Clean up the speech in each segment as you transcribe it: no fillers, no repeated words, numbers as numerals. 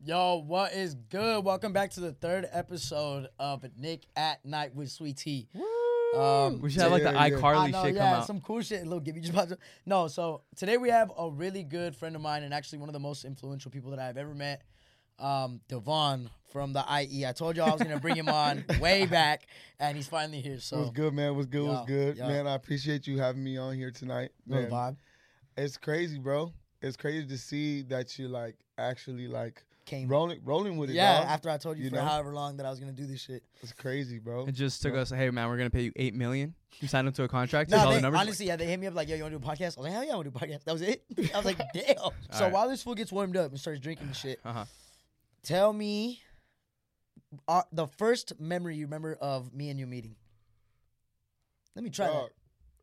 Yo, what is good? Welcome back to the third episode of Nick at Night with Sweet Tea. We should have like the iCarly shit come out. Some cool shit. Little Gibby just popped up. No, so today we have a really good friend of mine and actually one of the most influential people that I've ever met, Devon from the IE. I told you I was gonna bring him on way back, and he's finally here. So what's good, man? What's good? Yo, What's good, yo. man? I appreciate you having me on here tonight. Little Man, vibe it's crazy, bro. It's crazy to see that you like actually like came. rolling with it. Yeah, dog. after I told you, You for know? however long that I was gonna do this shit. It's crazy, bro. It just took Bro. us, hey man, we're gonna pay you $8 million. You signed him to a contract. No, Here's all the they, numbers. honestly, yeah, they hit me up like, yo, you want to do a podcast? I was like, hell yeah, I want to do a podcast. That was it. I was like, damn. So right. while this fool gets warmed up and starts drinking the shit, Uh-huh. tell me the first memory you remember of me and you meeting. Let me try that. Dog,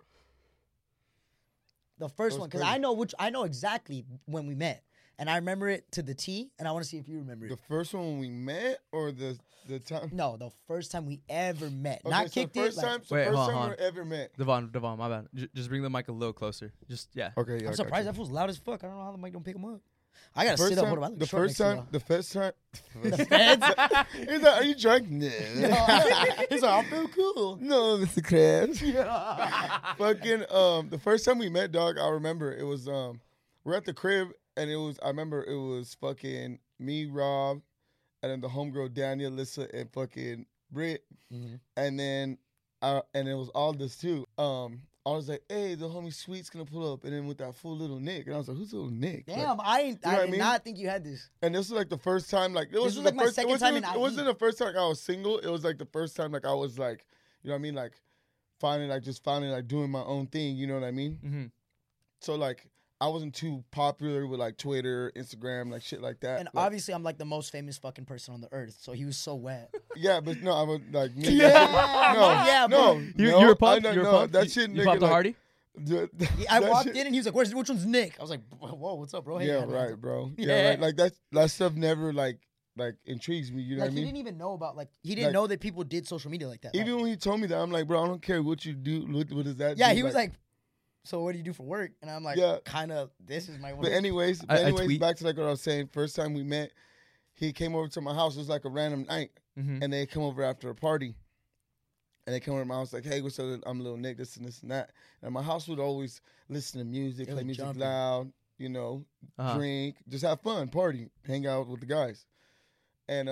The first was one, because crazy. I know exactly when we met, and I remember it to the T, and I want to see if you remember the it. first one when we met or the time? No, the first time we ever met, Okay, not so kicked first it. time, Like, so Wait, first hold on, time hold we ever met. Devon, my bad. Just bring the mic a little closer. Just yeah. Okay, yeah. I'm I got surprised you. that fool's loud as fuck. I don't know how the mic don't pick him up. I gotta First sit up. time, What about the first time, the first time. The feds? He's like, are you drunk? No. He's like, I feel cool. No, Mr. Krabs. Fucking the first time we met, dog, I remember it was we're at the crib and I remember it was fucking me, Rob, and then the homegirl Daniel, Lissa, and fucking Britt. Mhm. And then and it was Aldous too. I was like, hey, the homie Sweet's gonna pull up, and then with that full little Nick. And I was like, who's little Nick? Like, Damn, I know what I did mean? not think you had this. and this was like the first time, like it was was like the my first. second It wasn't, time in it wasn't IE. the first time I was single. It was like the first time, like I was like, you know what I mean, like finally like doing my own thing. You know what I mean? Mm-hmm. So like I wasn't too popular with like Twitter, Instagram, like shit like that. And Like, obviously, I'm like the most famous fucking person on the earth, so he was so wet. yeah, but no, I was like, me, Yeah, no, yeah, no, bro. You no, were I pumped. know, You were no, pumped. that shit, You nigga, popped the like, Hardy. I that walked shit- in and he was like, which one's Nick? I was like, whoa, what's up, bro? Hey, Yeah, man. right, bro. Yeah. Yeah, like that stuff never like intrigues me. You know Like, what I he mean? didn't even know about, like, he didn't Like- know that people did social media like that. Like, Even when he told me that, I'm like, bro, I don't care what you do. What does that? yeah, do? he was like, so what do you do for work? And I'm like, Yeah. kind of, this is my work. But anyways, I tweet. back to like what I was saying. First time we met, he came over to my house. It was like a random night, Mm-hmm. and they come over after a party. And they come over to my house like, hey, what's up? I'm Little Nick, this and this and that. And my house would always listen to music, It play was music jumping. loud, you know, Uh-huh. drink, just have fun, party, hang out with the guys. And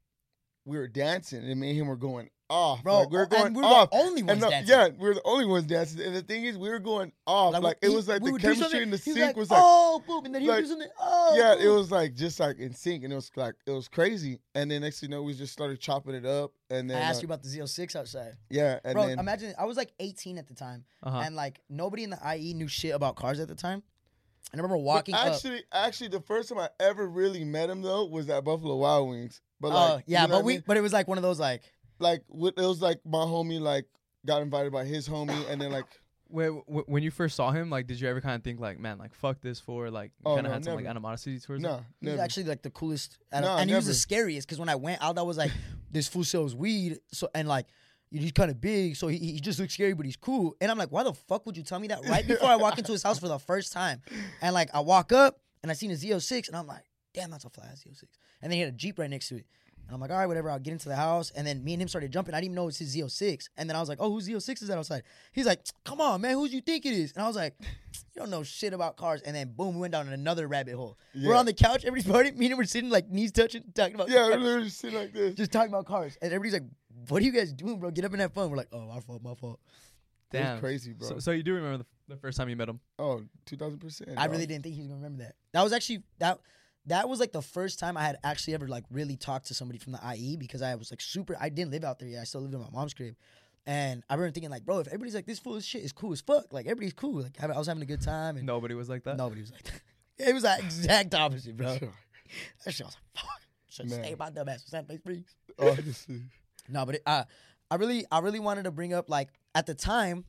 we were dancing, and me and him were going off. Bro, like, we were going and we were off. the only ones And dancing. yeah, we were the only ones dancing. And the thing is, we were going off. Like it was like we the would do chemistry something, and the he sync like, was like, oh, boom, and then he would like- do something, oh, yeah, it boom. was like just like in sync, and it was like it was crazy. And then next thing you know, we just started chopping it up. And I then asked you about the Z06 outside. yeah, and Bro, then imagine, I was like 18 at the time, Uh-huh. and like nobody in the IE knew shit about cars at the time. And I remember but walking up. actually, the first time I ever really met him though was at Buffalo Wild Wings. But Oh, like, yeah, you know but what I mean? but it was like one of those like, Like it was like my homie like got invited by his homie, and then like Wait, when you first saw him, like, did you ever kind of think like, man, like, fuck this for, like, Oh, kind of no, had some like never. animosity towards him? nah, he was never. actually like the coolest, and Nah, he was the never. scariest because when I went, Alda was like, this fool sells weed, so and like he's kind of big, so he just looks scary, but he's cool. And I'm like, why the fuck would you tell me that right before I walk into his house for the first time? And like I walk up and I seen a Z06, and I'm like, damn, that's a fly Z06. And then he had a Jeep right next to it. And I'm like, all right, whatever, I'll get into the house. And then me and him started jumping. I didn't even know it was his Z06. And then I was like, oh, whose Z06 is that outside? He's like, come on, man, who do you think it is? And I was like, you don't know shit about cars. And then boom, we went down another rabbit hole. We're Yeah. on the couch, everybody's partying. Me and him were sitting like knees touching, talking about Yeah, we're cars. literally sitting like this. Just talking about cars. And everybody's like, what are you guys doing, bro? Get up and have fun. We're like, oh, my fault. It was Damn. crazy, bro. So you do remember the first time you met him? Oh, 2000%. I really didn't think he was gonna remember that. That was actually that was like the first time I had actually ever like really talked to somebody from the IE because I was like I didn't live out there yet. I still lived in my mom's crib. And I remember thinking like, bro, if everybody's like this fool of shit is cool as fuck. Like everybody's cool. Like I was having a good time and Nobody was like that. nobody was like that. It was the exact opposite, bro. That shit I was like, fuck. Should Man. stay about dumb ass for place freaks. Oh, this is- No, but I really wanted to bring up like at the time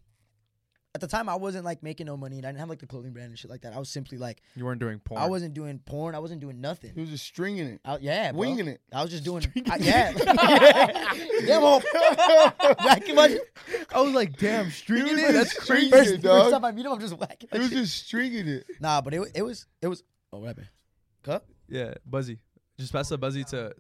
I wasn't like making no money and I didn't have like the clothing brand and shit like that. I was simply like You weren't doing porn. I wasn't doing porn. I wasn't doing nothing. he was just stringing it, Yeah, bro. winging it. I was just doing. Yeah, yeah, bro. Whacking my. I was like, damn, stringing was it? That's just crazy. stringing First, it, dog. first time I meet him, I'm just whacking. He my was shit. just stringing it. Nah, but it was. Oh, what happened? Cup? Yeah, Buzzy. Just pass the buzzy to.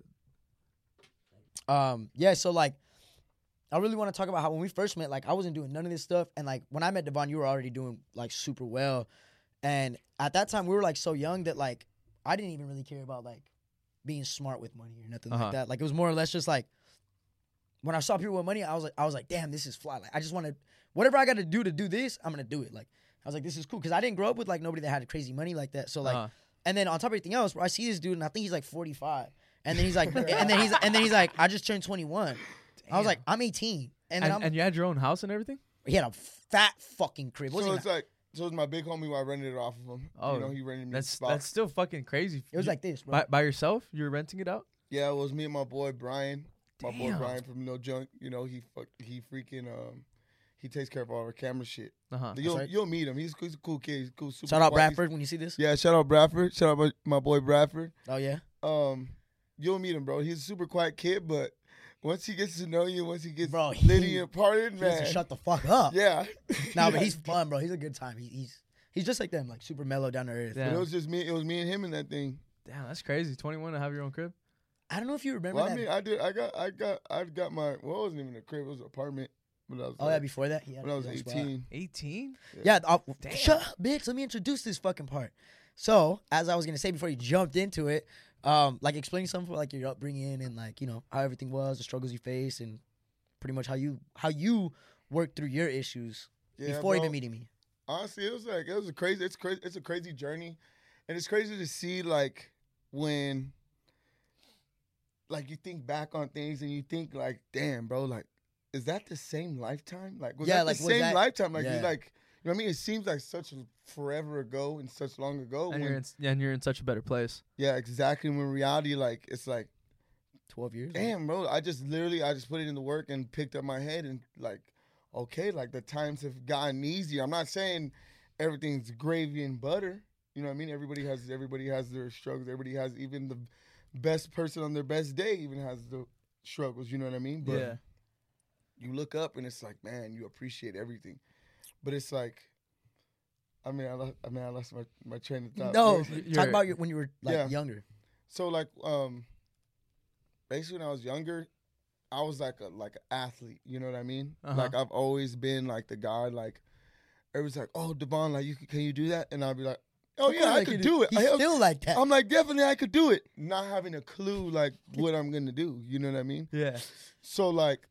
Yeah, so like, I really want to talk about how when we first met, like I wasn't doing none of this stuff, and like when I met Devon, you were already doing like super well, and at that time we were like so young that like I didn't even really care about like being smart with money or nothing like that. Like it was more or less just like when I saw people with money, I was like, damn, this is fly. Like I just want to whatever I got to do this, I'm gonna do it. Like I was like, this is cool because I didn't grow up with like nobody that had crazy money like that. So like, and then on top of everything else, bro, I see this dude and I think he's like 45, and then he's like, and then he's like, I just turned 21. I was like, I'm 18. And you had your own house and everything? He had a fat fucking crib. So it's like, so it's my big homie who I rented it off of him. Oh, you know, he rented me that's a spot. that's still fucking crazy. It was like this, bro. By yourself? You were renting it out? Yeah, it was me and my boy Brian. My boy Damn. Brian from No Junk. You know, he freaking he takes care of all our camera shit. Uh-huh. You'll meet him. He's a cool kid. He's cool. Super Shout out quiet. Bradford when you see this. Yeah, shout out Bradford. Shout out my boy Bradford. Oh yeah. You'll meet him, bro. He's a super quiet kid, but once he gets to know you, once he gets Bro, litty and parted, He man. needs to shut the fuck up. Yeah. Nah, but he's fun, bro. He's a good time. He's just like them, like super mellow, down to earth. Yeah. But it was just me. It was me and him in that thing. Damn, that's crazy. 21 to have your own crib? I don't know if you remember Well, that. I mean, I got my. Well, it wasn't even a crib. It was an apartment. When I was Oh yeah, before that, when I was 18. 18? Yeah, Damn. shut up, bitch. Let me introduce this fucking part. So, as I was gonna say before you jumped into it, like explaining something for like your upbringing and like how everything was, the struggles you faced, and pretty much how you worked through your issues before even meeting me. Honestly, it's a crazy journey, and it's crazy to see like when like you think back on things and you think like, damn, bro, like is that the same lifetime? Like was that the same lifetime? Like you know what I mean? It seems like such forever ago and such long ago. And you're in such a better place. Yeah, exactly. When reality, like it's like 12 years. damn, bro. I just put it in the work and picked up my head and like, okay, like the times have gotten easier. I'm not saying everything's gravy and butter. You know what I mean? Everybody has their struggles. Everybody has, even the best person on their best day even has the struggles. You know what I mean? But you look up and it's like, man, you appreciate everything. But it's like, I lost my train of thought. No, talk about when you were like younger. So like, basically when I was younger, I was like an athlete. You know what I mean? Like I've always been like the guy. Like everybody's like, "Oh, Devon, like can you do that?" And I'll be like, "Oh yeah, I could do it." He's still like that. I'm like, definitely I could do it, not having a clue like what I'm gonna do. You know what I mean? Yeah. So like,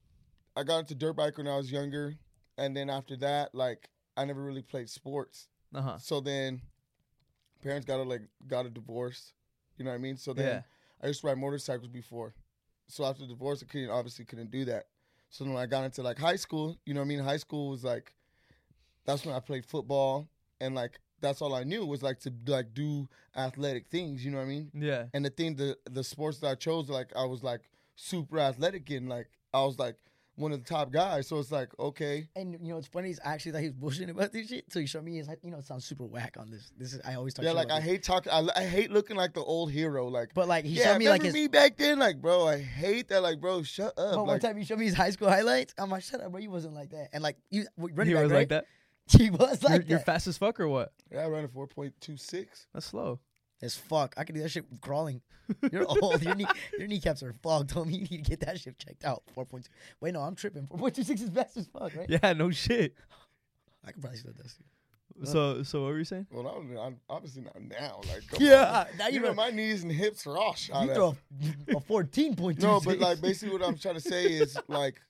I got into dirt bike when I was younger, and then after that, like I never really played sports. So then, parents got a divorce. You know what I mean? So then I used to ride motorcycles before. So after the divorce, I obviously couldn't do that. So then when I got into like high school, you know what I mean? High school was like, that's when I played football, and like that's all I knew was like to like do athletic things. You know what I mean? Yeah. And the sports that I chose, like I was like super athletic in, like I was like one of the top guys. So it's like, okay. And what's funny is I actually thought he was bullshitting about this shit. So he showed me his, it sounds super whack on this. This is I always talk. Yeah, shit like about I this. hate talking. I hate looking like the old hero. Like, But like he showed me like his. me back then. Like, bro, I hate that. Like, bro, shut up. But one Like, time he showed me his high school highlights. I'm like, shut up, bro. You wasn't like that. And like you running He back, was right? like that? He was like You're that. fast as fuck or what? yeah, I ran a 4.26. That's slow. As fuck. I can do that shit crawling. You're old. Your kneecaps are fogged. Told me you need to get that shit checked out. 4.2. Wait, no, I'm tripping. 4.26 is fast as fuck, right? Yeah, no shit. I could probably still do that. So what were you saying? Well, I'm obviously not now. Like, come Yeah, on. now You know, my knees and hips are all shot. You throw a 14.2. No, but like basically what I'm trying to say is like,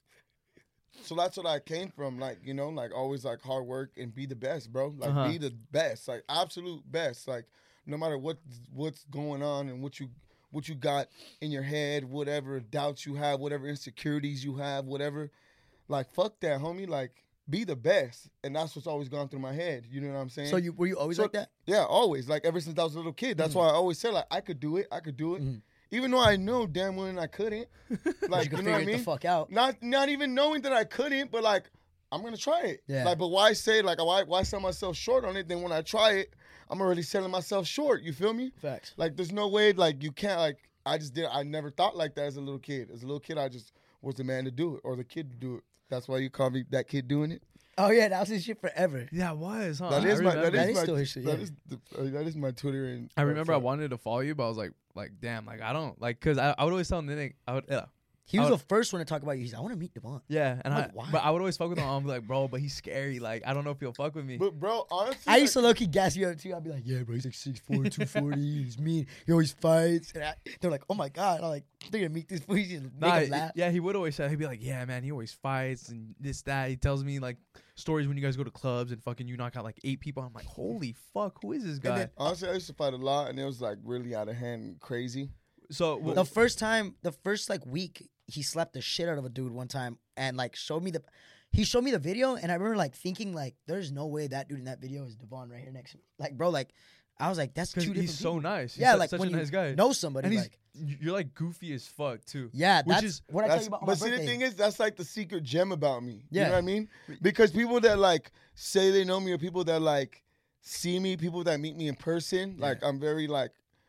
so that's what I came from. Like, like always like hard work and be the best, bro. Like be the best, like absolute best. Like no matter what's going on and what you got in your head, whatever doubts you have, whatever insecurities you have, whatever. Like fuck that, homie. Like be the best, and that's what's always gone through my head. You know what I'm saying? So were you always like that? Yeah, always. Like ever since I was a little kid. That's why I always said like I could do it. I could do it. Even though I know damn well I couldn't. Like, You you could know what I figure it mean? the fuck out. Not even knowing that I couldn't, but like I'm gonna try it. Yeah. Like, but why say like why sell myself short on it? Then when I try it, I'm already selling myself short. You feel me? Facts. Like there's no way like you can't like I never thought like that as a little kid. As a little kid, I just was the man to do it or the kid to do it. That's why you call me that kid doing it. Oh yeah, that was his shit forever. Yeah, it was, huh? That I is my remember. That is my still his shit, yeah. that is my Twitter. And I remember I fuck. wanted to follow you, but I was like, damn, like I don't like, cause I would always tell Nick, He was Oh. the first one to talk about you. He's like, I want to meet Devon. yeah, and Like, why? but I would always fuck with him. I'm like, bro, but he's scary. Like I don't know if he'll fuck with me. But bro, honestly, I used to low-key gas you up too. I'd be like, yeah, bro, he's like 6'4", 240. He's mean. He always fights. And they're like, oh my God. I'm like, they're going to meet this fool. He's just make Nah, him laugh. yeah, he would always say, he'd be like, yeah, man, he always fights and this, that. He tells me like stories when you guys go to clubs and fucking you knock out like 8 people. I'm like, holy fuck, who is this And guy? then- honestly, I used to fight a lot, and it was like really out of hand and crazy. So The first like week, he slapped the shit out of a dude one time and like showed me the video, and I remember like thinking like, there's no way that dude in that video is Devon right here next to me. Like, bro, like I was like, that's two because different he's so people. nice. He's Yeah, like such when a you nice guy. know somebody, and he's like, you're like goofy as fuck too. yeah, which that's is- what I tell That's, you about on but my see, birthday. the thing is, that's like the secret gem about me. Yeah. You know what I mean? Because people that like say they know me, or people that like see me, people that meet me in person, like I'm very like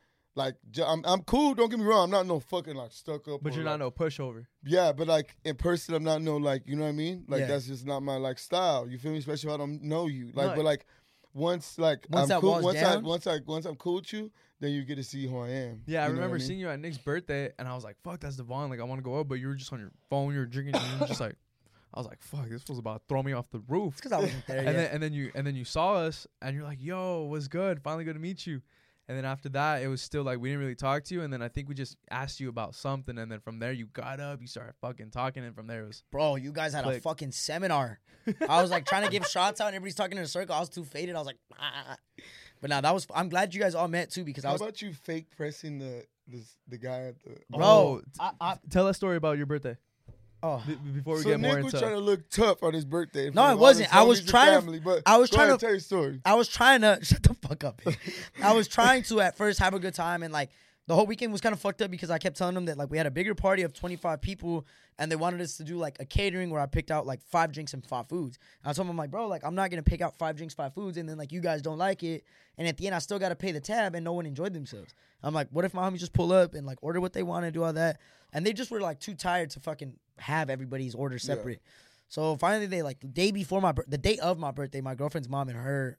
I'm cool. Don't get me wrong. I'm not no fucking like stuck up. But or, you're not like, no pushover. Yeah, but like in person, I'm not no like, you know what I mean? Like Yeah. that's just not my like style. You feel me? Especially if I don't know you. Like, No. but like once like Once I'm that cool, wall's down? once I'm cool with you, then you get to see who I am. Yeah, I You know what remember mean? seeing you at Nick's birthday, and I was like, "Fuck, that's Devon." Like, I want to go up, but you were just on your phone, you were drinking, and you were just like, I was like, "Fuck, this was about to throw me off the roof." It's because I wasn't there And yet. then you saw us, and you're like, "Yo, what's good? Finally good to meet you." And then after that, it was still like we didn't really talk to you, and then I think we just asked you about something, and then from there you got up, you started fucking talking, and from there it was Bro, you guys had a Click. fucking seminar. I was like trying to give shots out and everybody's talking in a circle. I was too faded. I was like, ah. But nah, I'm glad you guys all met too because I How was, about you fake pressing the guy at the bro. Oh, I tell us story about your birthday oh, before we so get more Nick was into. trying to look tough on his birthday. in No, front it of all wasn't. his I was homies and trying to- family, but I was go trying ahead, to- tell your story. I was trying to shut the fuck up. I was trying to at first have a good time and like the whole weekend was kind of fucked up because I kept telling them that like we had a bigger party of 25 people and they wanted us to do like a catering where I picked out like 5 drinks and 5 foods. And I told them, I'm like, bro, like I'm not gonna pick out 5 drinks, 5 foods, and then like you guys don't like it, and at the end I still gotta pay the tab and no one enjoyed themselves. I'm like, what if my homies just pull up and like order what they want and do all that, and they just were like too tired to fucking have everybody's order separate. So finally they like the day of my birthday, my girlfriend's mom and her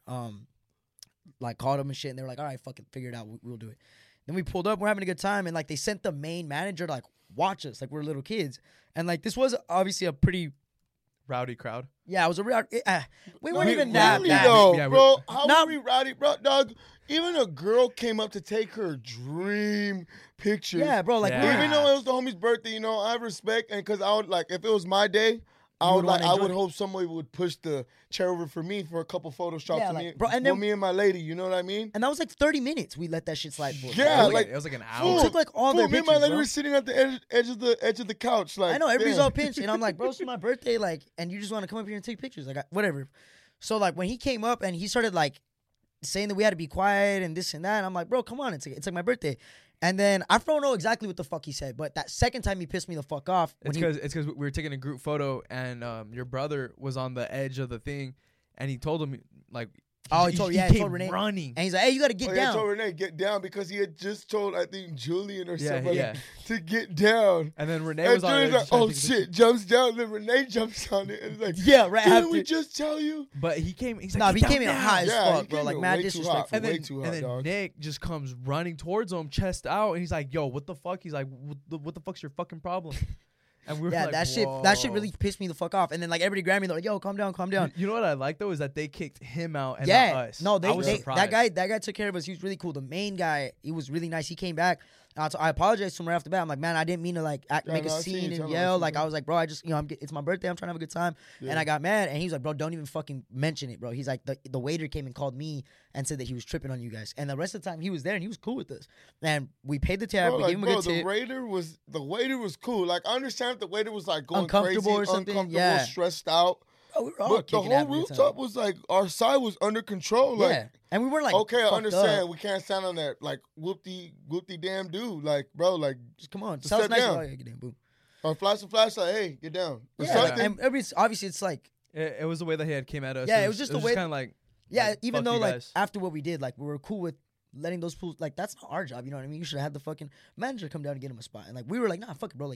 like called them and shit, and they were like, all right, fucking figure it out, we'll do it. Then we pulled up, we're having a good time, and like they sent the main manager to like watch us like we're little kids, and like this was obviously a pretty Rowdy crowd. it was a real we weren't Wait, even that really bad. though, Yeah, bro. How Nah. were we rowdy, bro? Dog, even a girl came up to take her dream picture. Yeah, bro, like Yeah. Even though it was the homie's birthday, you know, I have respect, and because I would like, if it was my day, I You would would wanna like, I enjoy would it. hope somebody would push the chair over for me for a couple Photoshops Yeah, of like, me, bro, and with then- me and my lady. You know what I mean? And that was like 30 minutes we let that shit slide for. Yeah, like- it was like an hour. Fool, took like all Fool, their me and my pictures, lady bro. were sitting at the edge of the couch. Like I know everybody's damn. all pinched, and I'm like, bro, it's my birthday, like, and you just want to come up here and take pictures, like, whatever. So like when he came up and he started like saying that we had to be quiet and this and that, and I'm like, bro, come on, it's like my birthday. And then I don't know exactly what the fuck he said, but that second time he pissed me the fuck off. When It's he, because we were taking a group photo, and your brother was on the edge of the thing, and he told him like, Oh, he told came Renee. running. and he's like, hey, you got to get Oh, down. yeah, told Renee get down because he had just told I think Julian or Yeah, somebody yeah. to get down. And then Renee And was on Julian's there like, just trying to oh take a picture. shit, jumps down. Then Renee jumps on it and is like, Yeah, right didn't after. we just tell you? But he came. He's like, Nah, "Get he down came in now." hot as Yeah, he fuck, bro. came Like in mad way too hot disrespectful. for And way then, too hot, and then dog. Nick just comes running towards him, chest out, and he's like, "Yo, what the fuck?" He's like, "What the fuck's your fucking problem?" And we were Yeah, like, that shit "Whoa." really pissed me the fuck off. And then like everybody grabbed me, they're like, yo, calm down. You know what I like though is that they kicked him out and Yeah, not us. no, I was that surprised. guy took care of us. He was really cool. The main guy, he was really nice. He came back. I apologized to him right off the bat. I'm like, man, I didn't mean to like make a no, I seen scene you, and tell him, I yell. seen Like you. I was like, bro, I just it's my birthday. I'm trying to have a good time. And Yeah. I got mad. And he was like, bro, don't even fucking mention it, bro. He's like, the waiter came and called me and said that he was tripping on you guys. And the rest of the time he was there and he was cool with us. And we paid the tab. Bro, We like, gave him a bro, good tip. the waiter was cool. Like I understand if the waiter was like going Uncomfortable crazy, or something, uncomfortable, yeah. stressed out. Bro, we were all But the kicking whole having a good time. rooftop was like our side was under control. Like yeah. And we weren't like, okay, I fucked understand. up. We can't stand on that. Like whoop-de damn dude. Like bro, like Just come on. Just Sounds step nice. down. Oh, yeah, get in, boom. or flash a flashlight. Hey, get down. Or Yeah, like, something. and everybody's obviously it's like, It was the way that he had came at us. Yeah, it was just the way- kind of like, yeah, like, even fuck though you like guys. after what we did, like we were cool with letting those fools, like that's not our job, you know what I mean? You should have had the fucking manager come down and get him a spot. And like we were like, nah, fuck it, bro. Like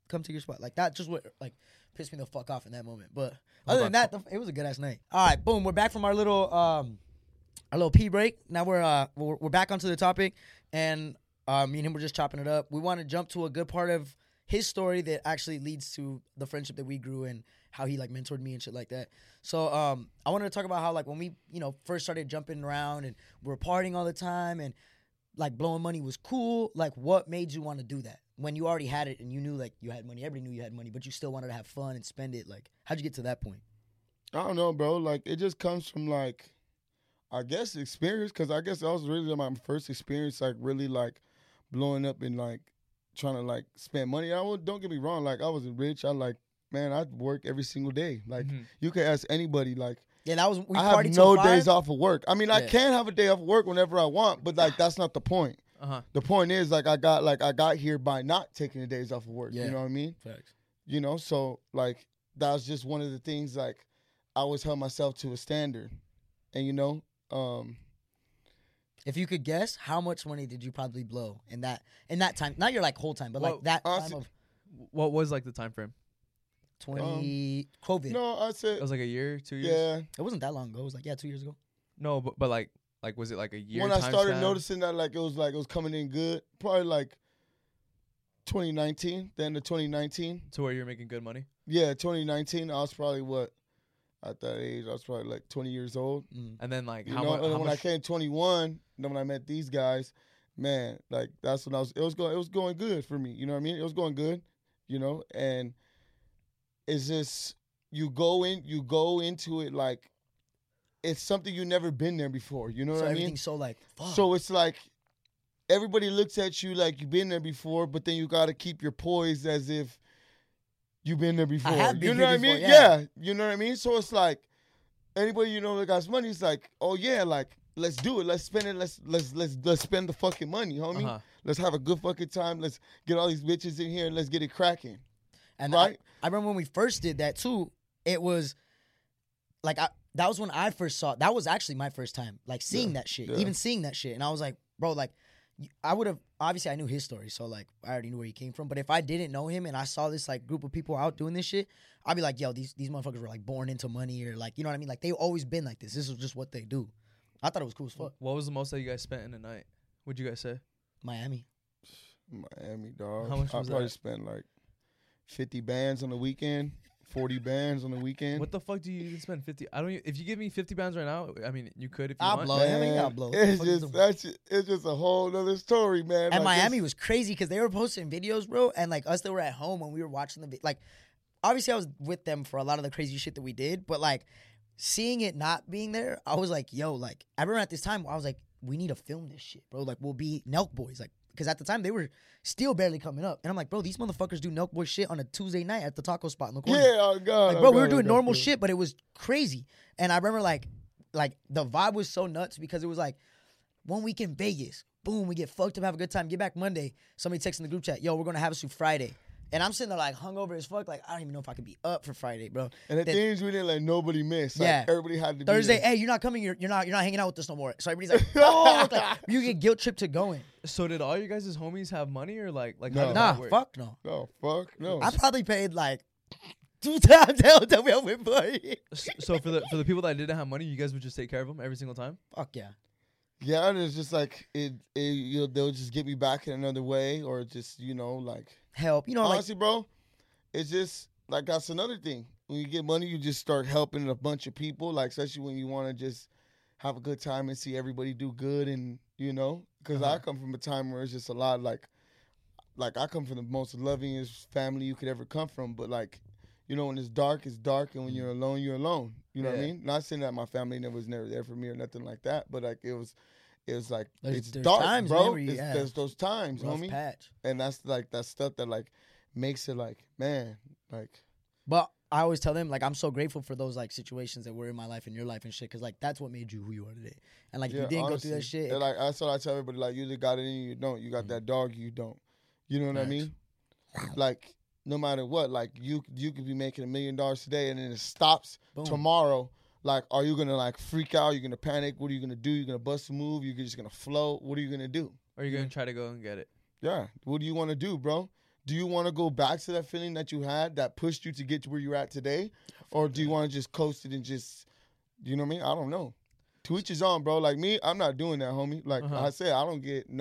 come to your spot. Like that just what like pissed me the fuck off in that moment. But Hold other on. than that, it was a good ass night. All right, boom, we're back from our little pee break. Now we're back onto the topic, and me and him were just chopping it up. We want to jump to a good part of his story that actually leads to the friendship that we grew and how he like mentored me and shit like that. So I wanted to talk about how like when we first started jumping around and we were partying all the time and like blowing money was cool. Like what made you want to do that when you already had it and you knew like you had money, everybody knew you had money, but you still wanted to have fun and spend it? Like how'd you get to that point? I don't know, bro. Like, it just comes from, like, I guess experience, because I guess that was really my first experience, like, really, like, blowing up and, like, trying to, like, spend money. Don't get me wrong. Like, I wasn't rich. Man, I'd work every single day. Like, you can ask anybody, like, Yeah, that was we I have partied no till 5. days off of work. I mean, I Yeah. can have a day off of work whenever I want, but, like, that's not the point. The point is, like, I got here by not taking the days off of work. Yeah. You know what I mean? Facts. You know, so, like, that was just one of the things, like, I always held myself to a standard. And, If you could guess, how much money did you probably blow in that time? Not your like whole time, but Well, like that honestly- time of What was like the time frame? 20 COVID. no, I It said, was like a year, 2 years. yeah. It wasn't that long ago. It was like 2 years ago. No, but like was it like a year? When I time started span? noticing that, like, it was coming in good, probably, like, 2019, the end of 2019. to where you're making good money. Yeah, 2019, I was probably, at that age, I was probably, like, 20 years old. And then like You how know, much? and when I came 21, then when I met these guys, man, like that's when it was going good for me. You know what I mean? It was going good, and it's just you go into it like it's something you never been there before. You know So what I mean? everything's so like fuck. So it's like everybody looks at you like you've been there before, but then you got to keep your poise as if you've been there before. have been You know here what I mean? before, yeah. You know what I mean? So it's like anybody that got money is like, oh yeah, like let's do it, let's spend it, let's spend the fucking money, homie. Let's have a good fucking time. Let's get all these bitches in here and let's get it cracking. And right? I remember when we first did that too. It was like that was when I first saw. That was actually my first time like seeing that shit, even seeing that shit. And I was like, bro, like I would have obviously I knew his story, so like I already knew where he came from. But if I didn't know him and I saw this like group of people out doing this shit, I'd be like, yo, these motherfuckers were like born into money or like you know what I mean? Like they've always been like this. This is just what they do. I thought it was cool as fuck. What was the most that you guys spent in a night? What'd you guys say? Miami. Miami, dog. How much was I probably that? spent like 50 bands on the weekend, 40 bands on the weekend. What the fuck do you even spend 50? I don't. If you give me 50 pounds right now, I mean you could if you I'll want. blow it. I mean, I'll blow it. It's What the fuck is it's just a whole other story, man. And Like, Miami was crazy because they were posting videos, bro. And like us that were at home when we were watching like obviously I was with them for a lot of the crazy shit that we did, but like seeing it not being there, I was like, yo, like I remember at this time I was like, we need to film this shit, bro. Like we'll be Nelk Boys, like because at the time they were still barely coming up, and I'm like, bro, these motherfuckers do Nelk Boy shit on a Tuesday night at the taco spot in the corner. Yeah, oh god, Like, bro, we were doing normal shit, but it was crazy. And I remember like the vibe was so nuts because it was like 1 week in Vegas, boom, we get fucked up, have a good time, get back Monday. Somebody texts in the group chat, yo, we're gonna have us through Friday. And I'm sitting there like hungover as fuck, like I don't even know if I could be up for Friday, bro. And the Then things we didn't let nobody miss. Like, Yeah. everybody had to Thursday, be there. hey, you're not coming, you're not hanging out with us no more. So everybody's like, oh, like, you get guilt tripped to going. So did all your guys' homies have money or like how No. did Nah, that work? fuck no. No, fuck, no. I probably paid like 2 times hell that we went party. So for the people that didn't have money, you guys would just take care of them every single time. Fuck yeah. Yeah, and it's just like they'll just get me back in another way, or just like Help. You know, like honestly, bro, it's just like that's another thing. When you get money, you just start helping a bunch of people, like especially when you want to just have a good time and see everybody do good, and because I come from a time where it's just a lot like I come from the most lovingest family you could ever come from, but like. When it's dark, and when you're alone, you're alone. You know what I Yeah. mean? Not saying that my family was never there for me or nothing like that, but like it was like it's there's dark, times, bro. man, where you- There's those times, rough homie, patch. and that's like that stuff that like makes it like man, like But I always tell them, like, I'm so grateful for those, like, situations that were in my life and your life and shit, because, like, that's what made you who you are today. And, like, if you didn't go through that honestly. shit, And, like that's what I tell everybody. Like you either got it in you, you don't. You got that dog, you don't. You know what I Facts. mean? Like no matter what, like you could be making $1 million today, and then it stops Boom. tomorrow. Like, are you gonna like freak out? You're gonna panic? What are you gonna do? You're gonna bust a move? You're just gonna float? What are you gonna do? Or are you gonna try to go and get it? Yeah. What do you want to do, bro? do you want to go back to that feeling that you had that pushed you to get to where you're at today? Or do you want to just coast it and just, you know what I mean? I don't know. To each his own, bro. Like me, I'm not doing that, homie. Like I said, I don't get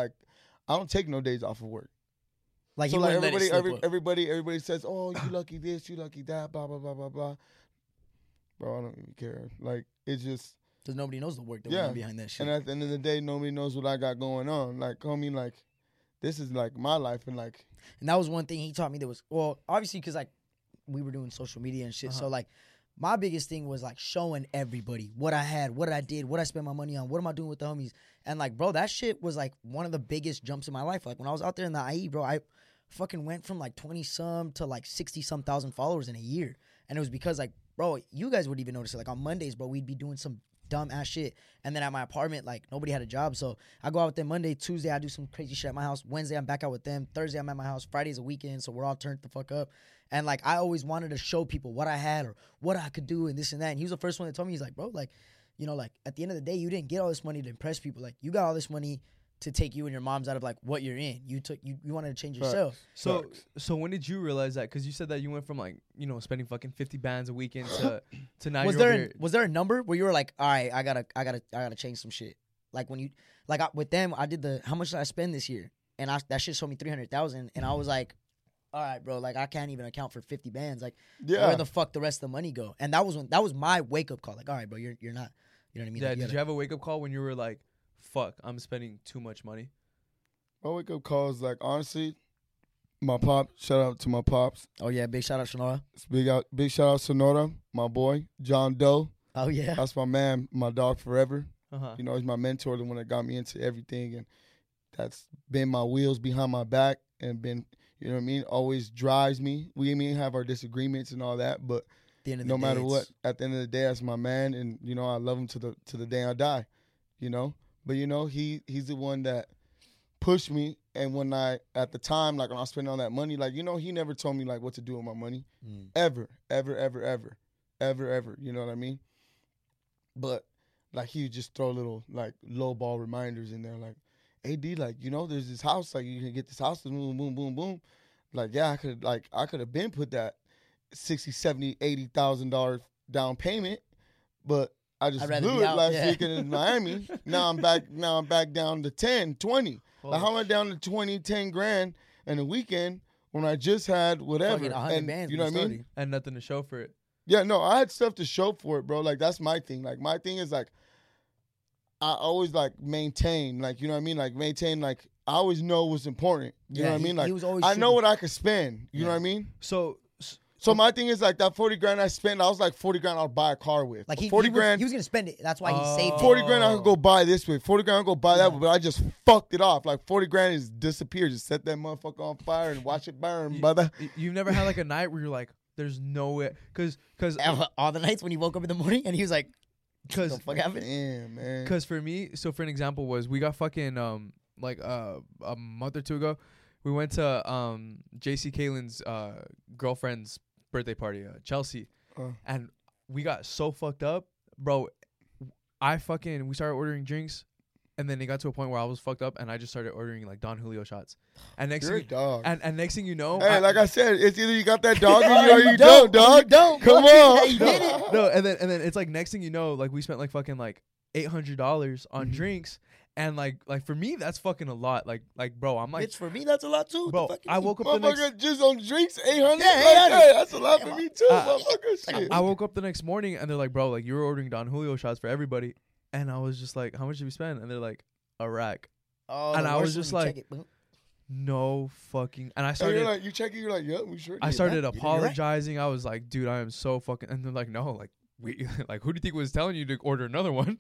I don't take no days off of work. Like, So you like wouldn't let it slip up. everybody says, oh, you lucky this, you lucky that, blah, blah, blah, blah, blah. Bro, I don't even care. Like, it's just. Because nobody knows the work that went on behind that shit. And at the end of the day, nobody knows what I got going on. Like, homie, like, this is like my life. And like. And that was one thing he taught me that was, well, obviously, because like we were doing social media and shit. So like my biggest thing was like showing everybody what I had, what I did, what I spent my money on, what am I doing with the homies. And like, bro, that shit was like one of the biggest jumps in my life. Like when I was out there in the IE, bro, I fucking went from like 20-some to like 60-some thousand followers in a year. And it was because like, bro, you guys would even notice it. Like on Mondays, bro, we'd be doing some dumb ass shit. And then at my apartment, like nobody had a job. So I go out with them Monday, Tuesday, I do some crazy shit at my house. Wednesday, I'm back out with them. Thursday, I'm at my house. Friday's a weekend. So we're all turned the fuck up. And like, I always wanted to show people what I had or what I could do and this and that. And he was the first one that told me, he's like, bro, like, you know, like at the end of the day, you didn't get all this money to impress people. Like you got all this money to take you and your moms out of like what you're in. You wanted to change yourself. So when did you realize that? Because you said that you went from like, you know, spending fucking 50 bands a weekend to now was you're there was there a number where you were like, all right, I gotta change some shit? Like when you with them, I did how much did I spend this year? And that shit showed me 300,000, and I was like, all right, bro, like I can't even account for 50 bands. Like where the fuck the rest of the money go? And that was my wake up call. Like, all right, bro, you're not, you know what I mean? Yeah. Like, Did you have a wake up call when you were like, fuck, I'm spending too much money? My wake up call is like, honestly, my pop, shout out to my pops. Oh yeah, big shout out Sonora. Big shout out Sonora, my boy, John Doe. Oh yeah. That's my man, my dog forever. Uh-huh. You know, he's my mentor, the one that got me into everything, and that's been my wheels behind my back and been, you know what I mean, always drives me. We may have our disagreements and all that, but no matter what, at the end of the day, that's my man, and you know, I love him to the day I die, you know. But you know, he's the one that pushed me, and when at the time, like when I was spending all that money, like, you know, he never told me like what to do with my money, ever, you know what I mean? But like he would just throw little like low ball reminders in there, like, AD, like, you know, there's this house, like you can get this house, boom, boom, boom, boom. Like, yeah, I could have been put that $60,000, $70,000, $80,000 down payment, but I just blew it last weekend in Miami. Now I'm back down to 10, 20. Like how am I down to 20, 10 grand in a weekend when I just had whatever? And bands, you know what I mean? And nothing to show for it. Yeah, no, I had stuff to show for it, bro. Like that's my thing. Like my thing is like I always like maintain, like, you know what I mean? Like maintain, like I always know what's important. You know what I mean? Like he was always I know what I could spend. You know what I mean? So my thing is like that 40 grand I spent, I was like 40 grand I'll buy a car with. Like 40 grand. He was gonna spend it. That's why he saved 40 grand I could go buy this with. 40 grand I could go buy that with, but I just fucked it off. Like 40 grand is disappeared. Just set that motherfucker on fire and watch it burn, brother. You've never had like a night where you're like, there's no way, because all the nights when he woke up in the morning and he was like, what the fuck happened? Damn, man. Because for me, so for an example was we got fucking like a month or two ago, we went to JC Kalen's girlfriend's birthday party, Chelsea, and we got so fucked up, bro. We started ordering drinks, and then it got to a point where I was fucked up, and I just started ordering like Don Julio shots. And next You're thing, a dog. And next thing you know, hey, like I said, it's either you got that dog in you or you don't, dog. You don't. Come on. You did it. No, and then it's like next thing you know, like we spent like fucking like $800 on drinks, and like for me that's fucking a lot. Like bro, I'm like, Bitch, for me that's a lot too. bro, I woke up the next. Motherfucker just on drinks, 800. Yeah, like, 800. hey, that's a lot for me too, motherfucker. Shit. I woke up the next morning and they're like, bro, like you were ordering Don Julio shots for everybody, and I was just like, how much did we spend? And they're like, a rack. Oh, and the I was worst just when you like, check it, boom. no fucking. And I And started. you're like, you check it, you're like, yeah, we sure. I did. started You're right. apologizing. I was like, dude, I am so fucking. And they're like, no, like we, like who do you think was telling you to order another one?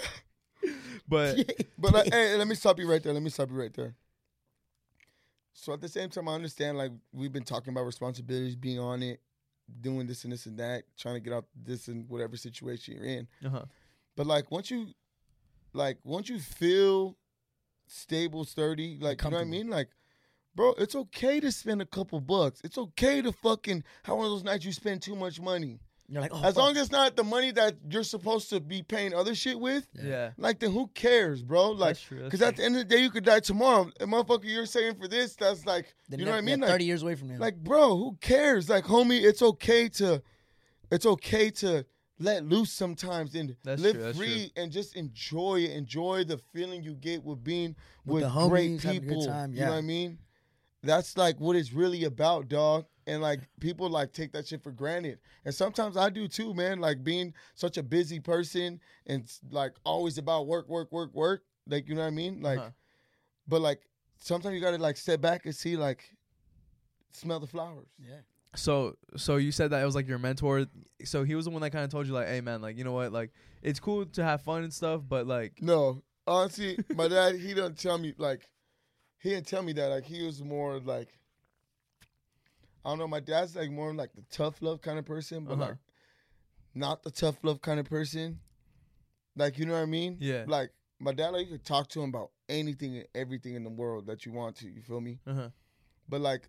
But But hey, let me stop you right there. So at the same time, I understand, like, we've been talking about responsibilities, being on it, doing this and this and that, trying to get out this and whatever situation you're in. But like once you feel stable, sturdy, like, you know what I mean? Like, bro, it's okay to spend a couple bucks. It's okay to fucking have one of those nights you spend too much money. You're like, oh, As fuck. long as it's not the money that you're supposed to be paying other shit with, Yeah. like, then who cares, bro? Like, That's true. because at the end of the day, you could die tomorrow. And motherfucker, you're saying for this, that's like, Then you know what I mean? 30 years away from now. Like, bro, who cares? Like, homie, it's okay to let loose sometimes and That's live true, that's free and just enjoy it. Enjoy the feeling you get with being With with the great homies, having a good people. time, You yeah. know what I mean? That's like what it's really about, dog. And like people like take that shit for granted. And sometimes I do too, man. Like being such a busy person and like always about work. Like, you know what I mean? Like, but like sometimes you gotta like step back and see, like, smell the flowers. yeah. So you said that it was like your mentor. So he was the one that kind of told you like, hey man, like, you know what, like it's cool to have fun and stuff, but like, No, honestly, my dad, he didn't tell me that. Like, he was more like, I don't know. My dad's like more like the tough love kind of person, but like not the tough love kind of person. Like, you know what I mean? Yeah. Like my dad, like, you could talk to him about anything and everything in the world that you want to. You feel me? But like,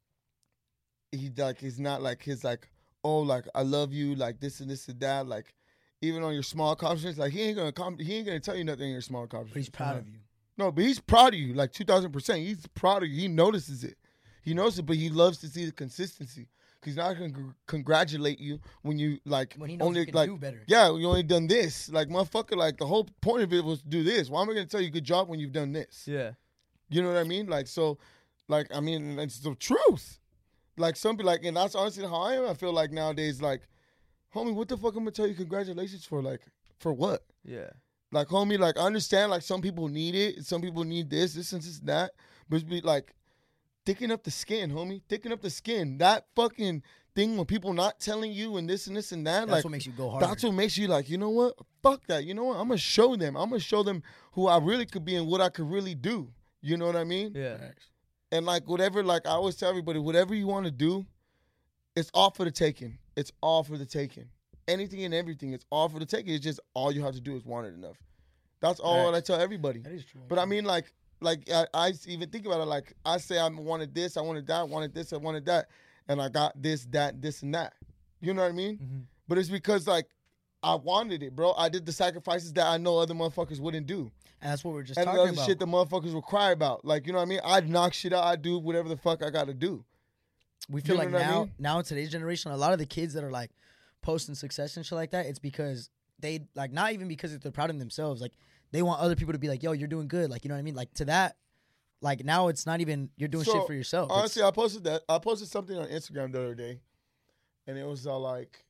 he's not like his like, oh, like I love you, like this and this and that. Like even on your small accomplishments, like he ain't gonna tell you nothing in your small But accomplishments. he's proud of you. No, but he's proud of you, like 2,000%. He's proud of you. He notices it. But he loves to see the consistency. Cause he's not gonna congratulate you when you like When he knows only you can like do better. yeah, you only done this. Like motherfucker, like the whole point of it was to do this. Why am I gonna tell you good job when you've done this? yeah. You know what I mean? Like so, like I mean, it's the truth. Like some people like, and that's honestly how I am. I feel like nowadays, like, homie, what the fuck I'm gonna tell you congratulations for? Like, for what? Yeah. Like, homie, like I understand. Like some people need it, some people need this and this, that. But it's be like, thicken up the skin, homie. Thicken up the skin. That fucking thing when people not telling you and this and this and that. That's like what makes you go harder. that's what makes you like, you know what? Fuck that. You know what? I'm gonna show them. I'm gonna show them who I really could be and what I could really do. You know what I mean? Yeah. And like whatever, like I always tell everybody, whatever you want to do, it's all for the taking. It's all for the taking. Anything and everything, it's all for the taking. It's just all you have to do is want it enough. That's all I tell everybody. That is true. But I mean, like I even think about it. Like I say, I wanted this, I wanted that, I wanted this, I wanted that, and I got this, that, this, and that. You know what I mean? But it's because like I wanted it, bro. I did the sacrifices that I know other motherfuckers wouldn't do. And that's what we're just And the talking other about. shit the motherfuckers will cry about. Like, you know what I mean? I'd knock shit out. I'd do whatever the fuck I got to do. We feel You like know what I now, mean? now in today's generation, a lot of the kids that are like posting success and shit like that, it's because they like not even because they're proud of themselves. Like they want other people to be like, "Yo, you're doing good." Like you know what I mean? Like to that, like now it's not even you're doing So, shit for yourself. It's- Honestly, I posted that. I posted something on Instagram the other day, and it was like,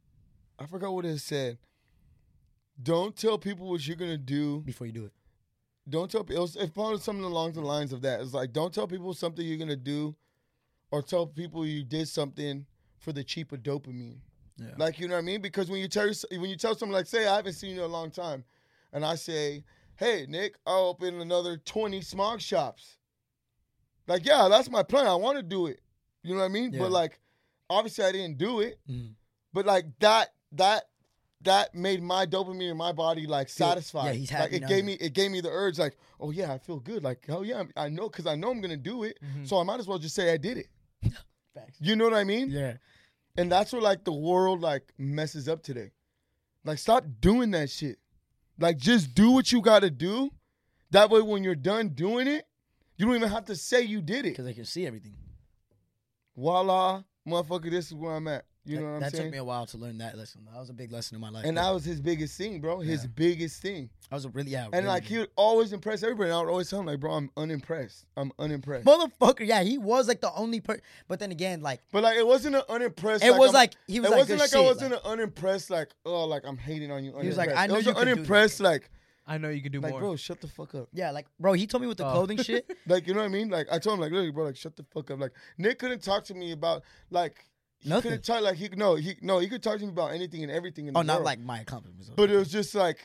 I forgot what it said. Don't tell people what you're gonna do. before you do it. Don't tell people. It's probably something along the lines of that. It's like, don't tell people something you're gonna do, or tell people you did something for the cheaper dopamine. Yeah. Like, you know what I mean? Because when you tell someone, like, say I haven't seen you in a long time, and I say, hey Nick, I'll open another 20 smog shops. Like, yeah, that's my plan. I want to do it. You know what I mean? Yeah. But like, obviously I didn't do it. Mhm. But like that made my dopamine in my body like satisfied. yeah, he's like happy it now, gave yeah. it gave me the urge. Like, oh yeah, I feel good. Like, oh yeah, I know because I know I'm gonna do it. So I might as well just say I did it. Facts. You know what I mean? Yeah. And that's what like the world like messes up today. Like, stop doing that shit. Like, just do what you gotta do. That way, when you're done doing it, you don't even have to say you did it. Because they can see everything. Voila, motherfucker, this is where I'm at. You know what I'm that saying? took me a while to learn that lesson. That was a big lesson in my life. And that was his biggest thing, bro. His biggest thing. I was a really And like, he would always impress everybody. And I would always tell him, like, bro, I'm unimpressed. I'm unimpressed. motherfucker. Yeah, he was like the only person. But then again, like But like, it wasn't an unimpressed. it was I'm- like he was It like wasn't good like shit. I wasn't like, an unimpressed, like, oh, like I'm hating on you. He was like, unimpressed. I know it was you an can do this. unimpressed, like, I know you can do like, more. bro, shut the fuck up. yeah, like bro, he told me with the clothing shit. Like, you know what I mean? Like, I told him, like, literally, bro, like, shut the fuck up. Like, Nick couldn't talk to me about, like, he Nothing. couldn't talk, like, he could talk to me about anything and everything in the Oh, not world. like my accomplishments. But it was just like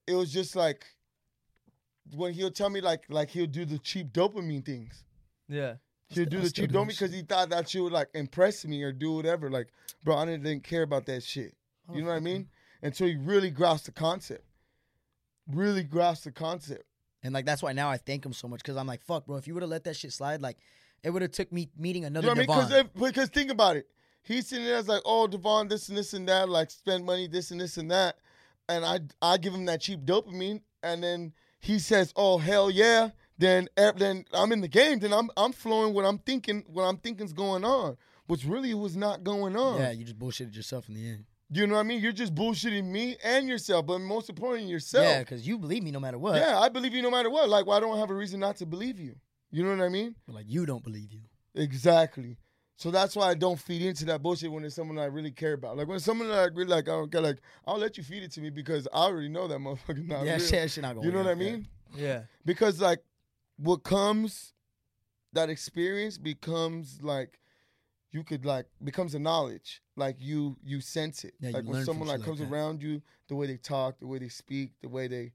when he'll tell me like he'll do the cheap dopamine things. Yeah. He'll do the still cheap doing dopamine because he thought that shit would like impress me or do whatever. Like, bro, I didn't care about that shit. You know what I mean? Until he really grasped the concept. Really grasped the concept. And like that's why now I thank him so much because I'm like, fuck, bro. If you would have let that shit slide, like it would have took me meeting You another know what I mean? Devon. Because think about it. he's sitting there as like, oh, Devon, this and this and that, like spend money, this and this and that, and I give him that cheap dopamine, and then he says, oh hell yeah, then I'm in the game, then I'm flowing what I'm thinking's going on, which really was not going on. Yeah, you just bullshitted yourself in the end. You know what I mean? You're just bullshitting me and yourself, but most importantly, yourself. Yeah, because you believe me no matter what. Yeah, I believe you no matter what. Like, why don't I have a reason not to believe you? You know what I mean? But like you don't believe you. Exactly. So that's why I don't feed into that bullshit when it's someone I really care about. Like when it's someone that I really like, I don't care. Like I'll let you feed it to me because I already know that motherfucker's not Yeah, real. shit not going. You know what I mean? Yeah. Because like what comes, that experience becomes like you could like becomes a knowledge. Like you sense it. Yeah, you like when learn someone from like shit comes like that. around you, the way they talk, the way they speak, the way they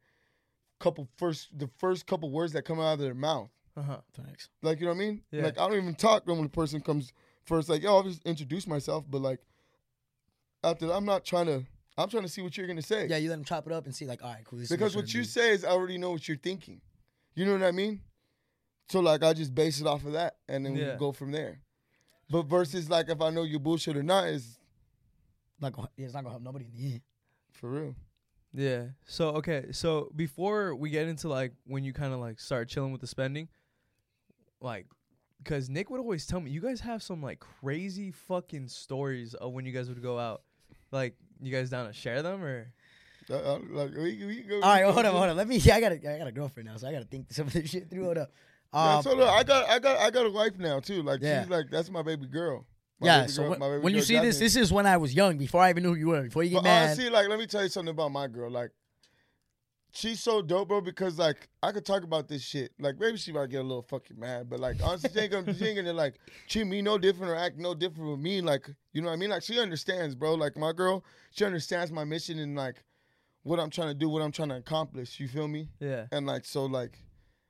the first couple words that come out of their mouth. Thanks. Like, you know what I mean? Yeah. Like, I don't even talk when the person comes first. Like, yo, I'll just introduce myself. But, like, after that, I'm trying to see what you're going to say. Yeah, you let them chop it up and see like, all right, cool. This Because is what you're you trying say is I already know what you're thinking. You know what I mean? So, like, I just base it off of that. And then we go from there. But versus, like, if I know you're bullshit or not is to do. It's not going to help nobody in the end. for real. Yeah. So okay. So before we get into like when you kind of like start chilling with the spending, like, because Nick would always tell me you guys have some like crazy fucking stories of when you guys would go out. Like, you guys down to share them or? Like, we go. All right, hold on. Let me. I got a girlfriend now, so I got to think some of this shit through. Hold up. Yeah, so look, I got a wife now too. Like Yeah. she's like that's my baby girl. My Yeah, baby so girl- my baby when you girl see this, Jasmine. this is when I was young, before I even knew who you were, before you get But mad. honestly, like, let me tell you something about my girl. Like, she's so dope, bro, because, like, I could talk about this shit. Like, maybe she might get a little fucking mad, but, like, honestly, she ain't gonna like, treat me no different or act no different with me. Like, you know what I mean? Like, she understands, bro. Like, my girl, she understands my mission and, like, what I'm trying to do, what I'm trying to accomplish. You feel me? Yeah. And, like, so, like,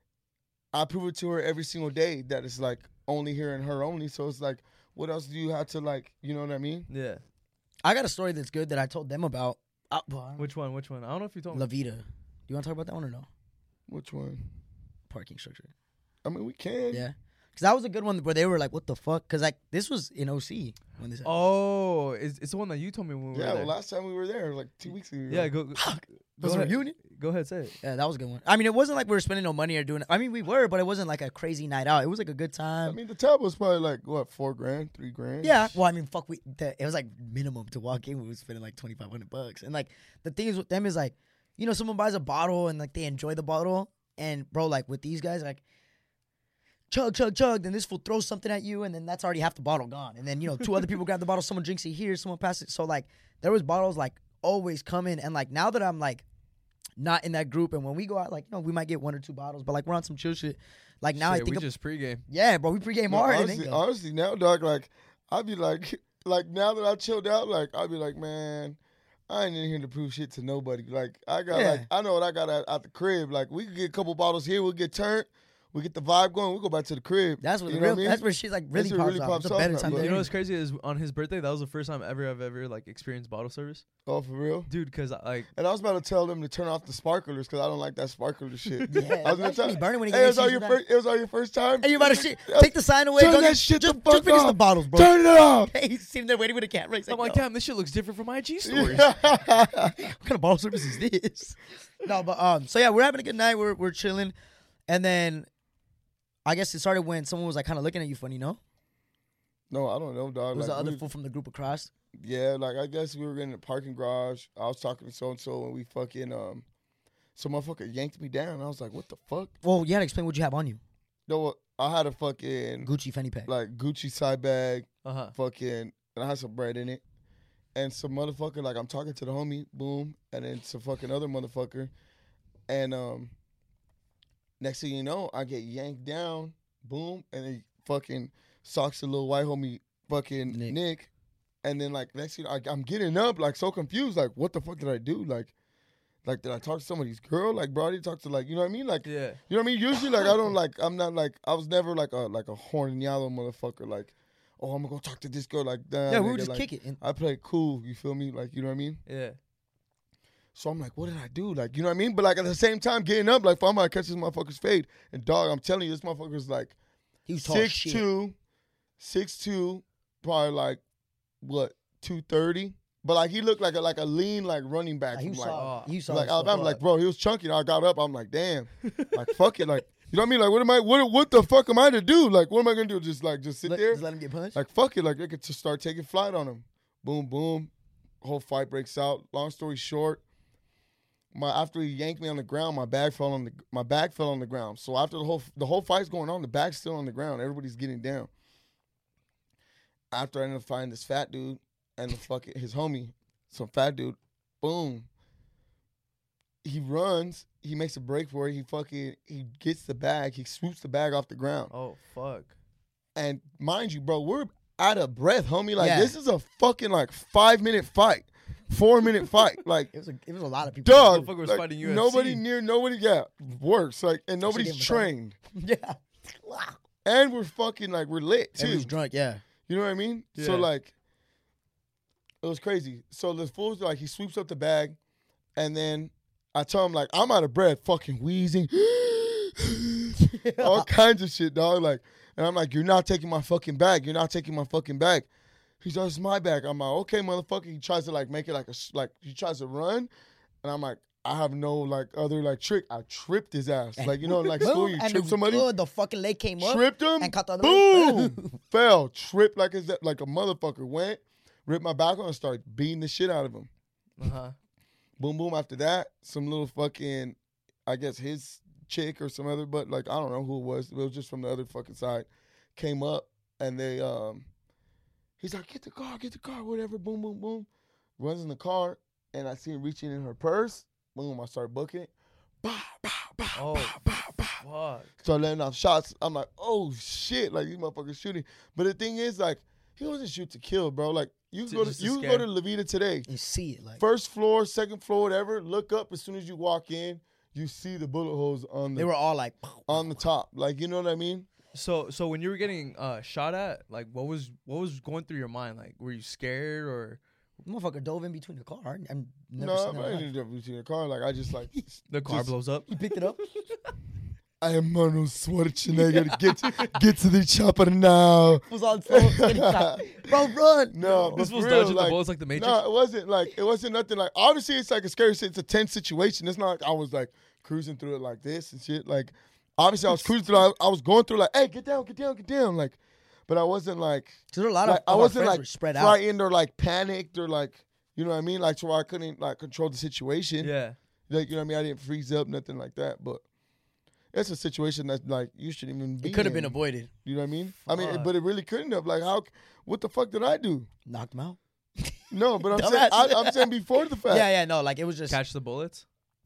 I prove it to her every single day that it's, like, only her and her only. So it's, like, what else do you have to, like, you know what I mean? Yeah. I got a story that's good that I told them about. Which one? I don't know if you told me. La Vida. Do you want to talk about that one or no? Which one? Parking structure. I mean, we can. Yeah. Because that was a good one where they were like, what the fuck? Because, like, this was in OC when this happened. Oh, it's the one that you told me when we were Yeah, there. well, last time we were there, like 2 weeks ago. Yeah, go Was it a ahead. reunion? Go ahead, say it. Yeah, that was a good one. I mean, it wasn't like we were spending no money or doing it. I mean, we were, but it wasn't like a crazy night out. It was like a good I time. mean, the tab was probably like, what, $4,000, $3,000? Yeah. Well, I mean, fuck, it was like minimum to walk in. We were spending like $2,500. And like, the thing is with them is like, you know, someone buys a bottle and like they enjoy the bottle. And bro, like with these guys, like, chug, then this fool throws something at you, and then that's already half the bottle gone. And then, you know, two other people grab the bottle, someone drinks it here, someone passes it. So, like, there was bottles, like, always coming. And, like, now that I'm, like, not in that group, and when we go out, like, you know, we might get 1 or 2 bottles, but, like, we're on some chill shit. Like, now I Shit, think we just pregame. yeah, bro, we pregame No, hard. and honestly, then go. honestly, now, dog, like, I'd be like now that I chilled out, like, I'd be like, man, I ain't in here to prove shit to nobody. Like, I got, Yeah. like, I know what I got at the crib. Like, we could get a couple bottles here, we'll get turned, we get the vibe going, we go back to the crib. That's what You the know real. what I mean? That's where shit like really That's what pops really off. pops It's a off, better man. time. Look, to You know do what's it. crazy is on his birthday, that was the first time I've ever like experienced bottle service. Oh, for real? Dude, because like, And I was about to tell them to turn off the sparklers because I don't like that sparkler shit. Yeah, I was gonna that shit tell be burning when he hey, it gets was all issues your with first. It was all your first time. Hey, you about to shit? Take the sign away. Turn Go that get, shit the just fuck finish the off. bottles, bro. Turn it off. Hey, he's sitting there waiting with the camera. He's I'm like, "Yo, damn, this shit looks different from IG stories. what kind of bottle service is this? No, but so yeah, we're having a good night. We're chilling, and then I guess it started when someone was like kind of looking at you funny. No, No, I don't know, dog. it was Like, the we other was- fool from the group across. Yeah, like I guess we were in the parking garage. I was talking to so and so, and we fucking some motherfucker yanked me down. I was like, "What the fuck?" Well, you had to explain what you have on you. No, I had a fucking Gucci fanny pack. like Gucci side bag, Uh-huh. and I had some bread in it, and some motherfucker like I'm talking to the homie, boom, and then some fucking other motherfucker, and next thing you know, I get yanked down, boom, and then fucking socks the little white homie, fucking Nick. And then, like, next thing you know, I'm getting up, like, so confused. Like, what the fuck did I do? Like, did I talk to somebody's girl? Like, bro, I didn't talk to, like, you know what I mean? Like, Yeah. you know what I mean? Usually, like, I don't, like, I'm not, like, I was never, like a hornyalo motherfucker. Like, oh, I'm gonna go talk to this girl. Like, damn, yeah, we nigga, would just like, kick it. And I play cool, you feel me? Like, you know what I mean? Yeah. So I'm like, what did I do? Like, you know what I mean? But, like, at the same time, getting up, like, if I'm gonna catch this motherfucker's fade. And, dog, I'm telling you, this motherfucker's, like, he was tall as shit. 6'2", probably, like, what 230, but like he looked like a lean like running back You from like saw. You saw. like his fuck Alabama. up. Like bro, he was chunky. I got up. I'm like damn. Like fuck it. Like you know what I mean? Like what the fuck am I to do? Like what am I gonna do? Just sit there? Just let him get punched. Like fuck it. Like they could just start taking flight on him. Boom boom. Whole fight breaks out. Long story short. After he yanked me on the ground, my bag fell on the ground. So after the whole fight's going on, the bag's still on the ground. Everybody's getting down. After I ended up finding this fat dude and his homie, some fat dude, boom. He runs, he makes a break for it. He gets the bag, he swoops the bag off the ground. Oh fuck. And mind you, bro, we're out of breath, homie. Like Yeah. this is a fucking 5-minute fight. 4-minute fight. Like it was a lot of people. dog, Motherfucker was like, fighting UFC. nobody, works. Like, and nobody's gave him a trained. Yeah. And we're fucking, we're lit, too. Everyone's drunk. Yeah. You know what I mean? So, Yeah. it was crazy. So, the fool's, he sweeps up the bag, and then I tell him, I'm out of breath, fucking wheezing. All kinds of shit, dog. And I'm like, you're not taking my fucking bag. You're not taking my fucking bag. He's like, it's my bag. I'm like, okay, motherfucker. He tries to make it he tries to run, and I'm like, I have no other trick. I tripped his ass. School, you And trip somebody, the fucking leg came up. tripped him, and caught the other boom, fell, tripped like a motherfucker. Went, ripped my back on, and started beating the shit out of him. Uh-huh. Boom, boom. After that, some little fucking, I guess his chick or some other, but I don't know who it was. It was just from the other fucking side. Came up and they he's like, get the car, whatever. Boom, boom, boom. Runs in the car, and I see him reaching in her purse. Boom, I start booking it. Bah, bah, bah, Oh, bah, bah, bah. fuck. Start letting off shots. I'm like, oh shit, these motherfuckers shooting. But the thing is, he wasn't shoot to kill, bro. You can go to Just to you can scare. go to Levita today. You see it First floor, second floor, whatever. Look up as soon as you walk in. You see the bullet holes on they the were all like, on the top. You know what I mean? So when you were getting shot at, what was going through your mind? Were you scared or motherfucker dove in between the car. I'm never No, seen I that. in my life. didn't between the car. I just the car Just- blows up? He picked it up. I am Arnold Schwarzenegger. Get to the chopper now. Was on phone. Bro, run. No, but This was for real, dodging the bullets like the Matrix. No, it wasn't nothing obviously it's a scary it's a tense situation. It's not I was cruising through it like this and shit. Obviously I was cruising through I was going through hey, get down. But I wasn't So there were a lot of I our wasn't friends were spread out. frightened or panicked or you know what I mean? To where I couldn't control the situation. Yeah. You know what I mean? I didn't freeze up, nothing like that. But it's a situation that you shouldn't even be It could have in. been avoided. You know what I mean? Fuck. But it really couldn't have. What the fuck did I do? Knocked him out. No, but I'm Dumbass. saying I'm saying before the fact. Yeah, no, it was just. Catch the bullets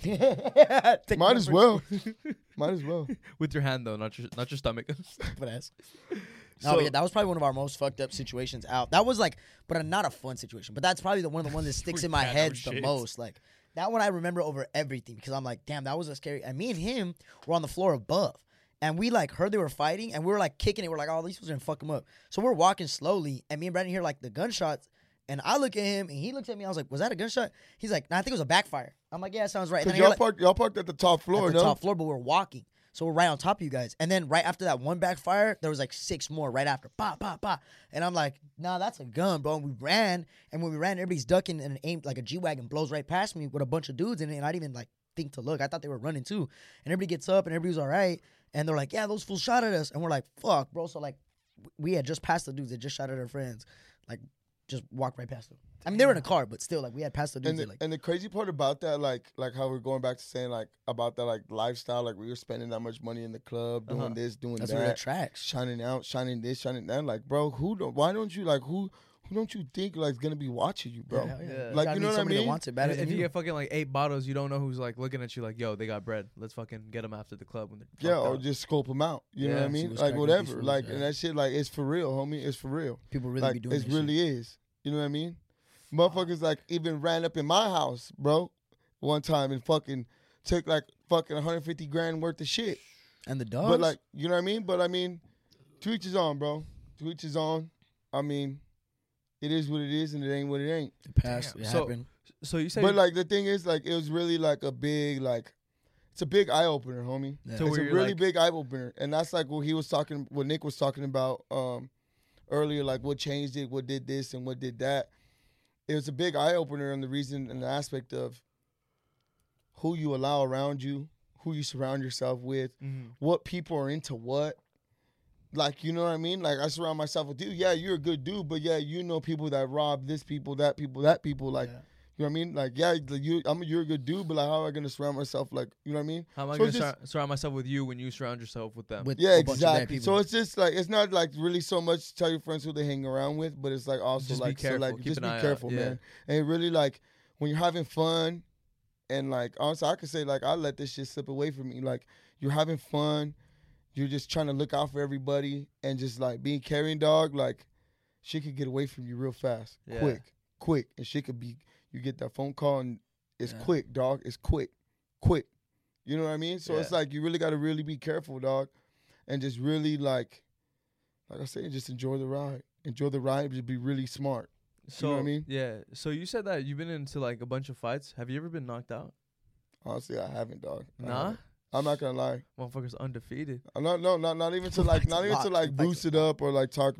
Take Might my as first- well. Might as well. with your hand though, not your stomach. Stupid ass. So- No, but yeah, that was probably one of our most fucked up situations out. That was but not a fun situation. But that's probably one of the ones that sticks We in my had head no the shit. most. That one I remember over everything because I'm like, damn, that was a scary. And me and him were on the floor above, and we heard they were fighting, and we were kicking it. We're like, oh, these fools are gonna fuck him up. So we're walking slowly, and me and Brandon hear the gunshots, and I look at him, and he looks at me. I was like, was that a gunshot? He's like, nah, I think it was a backfire. I'm like, yeah, sounds right. And Because then I hear, y'all parked at the top floor, at the no? top floor, but we're walking. So we're right on top of you guys. And then right after that one backfire, there was 6 more right after. Bah, bah, bah. And I'm like, nah, that's a gun, bro. And we ran. And when we ran, everybody's ducking and aimed a G-Wagon blows right past me with a bunch of dudes in it. And I didn't even think to look. I thought they were running too. And everybody gets up and everybody's all right. And they're like, yeah, those fools shot at us. And we're like, fuck, bro. So we had just passed the dudes that just shot at our friends. Just walked right past them. I mean, they were in a car, but still, we had passed the dudes. And the crazy part about that, like how we're going back to saying about that lifestyle, we were spending that much money in the club, doing this, doing that's that, where it tracks. shining out, shining this, shining that. Bro, why don't you who don't you think is gonna be watching you, bro? Yeah, Yeah. You Like, gotta you know meet what I somebody that mean? wants it better If than you you. get fucking 8 bottles, you don't know who's looking at you yo, they got bread. Let's fucking get them after the club when they're Yeah, fucked or up. just scope them out. You know what I Yeah, see mean? what's cracking with Whatever. these fools, And yeah. that shit, it's for real, homie. It's for real. People really be doing It that really shit. is. You know what I mean? Motherfuckers even ran up in my house, bro, one time and fucking took fucking 150 grand worth of shit. And the dogs. But you know what I mean? But I mean, to each his own, bro. To each his own. I mean, it is what it is and it ain't what it ain't. it passed. Damn. It So- happened. So you say But the thing is, it was really a big it's a big eye opener, homie. Yeah. So It's where a you're really big eye opener, and that's what Nick was talking about earlier, like what changed it, what did this, and what did that. It was a big eye opener on the reason and the aspect of who you allow around you, who you surround yourself with, what people are into what. Like, you know what I mean? Like, I surround myself with you. Yeah, you're a good dude, but yeah, you know people that rob this people, that people, that people. Like, you know what I mean? Like, yeah, you're a good dude, but like, how am I going to surround myself? Like, you know what I mean? How am I going to surround myself with you when you surround yourself with them? Yeah, exactly. So it's just like, it's not like really so much tell your friends who they hang around with, but it's like also just like, be careful. so like, Keep just an be eye careful, out. man. And it really like, when you're having fun, and like, honestly, I could say like, I let this shit slip away from me. Like, you're having fun. You're just trying to look out for everybody and just like being caring, dog. Like, shit could get away from you real fast, quick. And shit could be, you get that phone call and it's quick, dog. It's quick. You know what I mean? So it's like, you really got to really be careful, dog. And just really like I said, just enjoy the ride. Enjoy the ride, just be really smart. So, you know what I mean? Yeah. So you said that you've been into like a bunch of fights. Have you ever been knocked out? Honestly, I haven't, dog. Nah? I'm not gonna lie. Motherfucker's undefeated. Not even to like, not even to like boost it up or like talk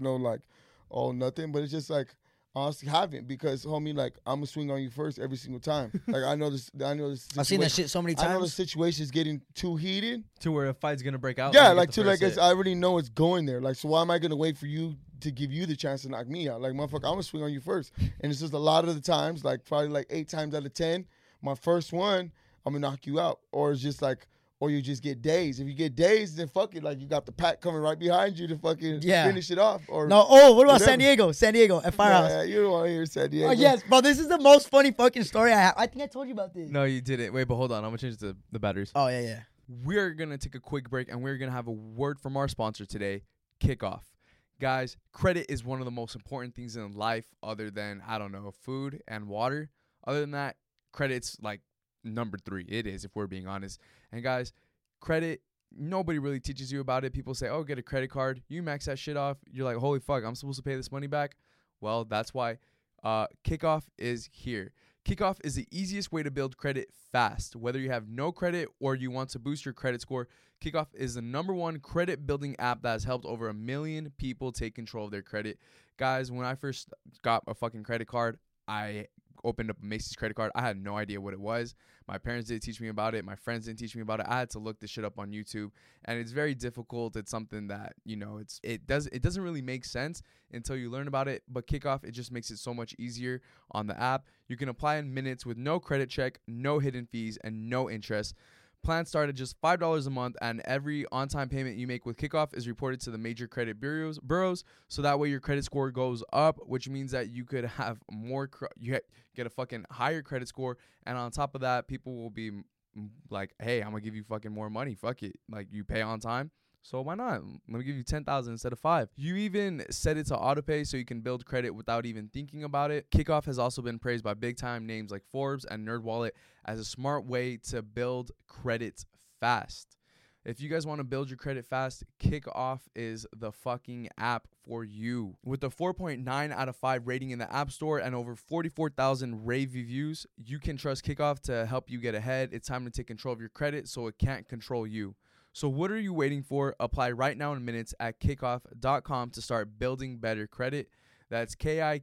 nothing. But it's just like, honestly, haven't, because homie, like, I'm gonna swing on you first every single time. Like, I know this. I've seen that shit so many times. I know the situation's getting too heated to where a fight's gonna break out. Yeah, like to like, I already know it's going there. Like, so why am I gonna wait for you to give you the chance to knock me out? Like, motherfucker, I'm gonna swing on you first. And it's just a lot of the times, like probably like 8 times out of 10, my first one, I'm gonna knock you out, or it's just like. Or you just get dazed. If you get dazed, then fuck it. Like, you got the pack coming right behind you to fucking finish it off. Or what about whatever. San Diego at Firehouse? Yeah, you don't want to hear San Diego. Oh, yes, bro. This is the most funny fucking story I have. I think I told you about this. No, you didn't. Wait, but hold on. I'm going to change the batteries. Oh, yeah. We're going to take a quick break, and we're going to have a word from our sponsor today, Kickoff. Guys, credit is one of the most important things in life other than, I don't know, food and water. Other than that, credit's like number 3. It is, if we're being honest. And guys, credit, nobody really teaches you about it. People say, oh, get a credit card. You max that shit off. You're like, holy fuck, I'm supposed to pay this money back? Well, that's why Kickoff is here. Kickoff is the easiest way to build credit fast. Whether you have no credit or you want to boost your credit score, Kickoff is the #1 credit building app that has helped over 1 million people take control of their credit. Guys, when I first got a fucking credit card, I opened up a Macy's credit card. I had no idea what it was. My parents didn't teach me about it. My friends didn't teach me about it. I had to look this shit up on YouTube, and it's very difficult. It's something that, you know, it doesn't really make sense until you learn about it. But Kickoff, it just makes it so much easier on the app. You can apply in minutes with no credit check, no hidden fees, and no interest. Plans start at just $5 a month, and every on-time payment you make with Kickoff is reported to the major credit bureaus, so that way your credit score goes up, which means that you could have more, get a fucking higher credit score, and on top of that, people will be like, hey, I'm gonna give you fucking more money, fuck it, like, you pay on time, so why not? Let me give you $10,000 instead of $5,000. You even set it to autopay so you can build credit without even thinking about it. Kickoff has also been praised by big-time names like Forbes and NerdWallet as a smart way to build credit fast. If you guys want to build your credit fast, Kickoff is the fucking app for you. With a 4.9 out of 5 rating in the App Store and over 44,000 rave reviews, you can trust Kickoff to help you get ahead. It's time to take control of your credit so it can't control you. So what are you waiting for? Apply right now in minutes at kickoff.com to start building better credit. That's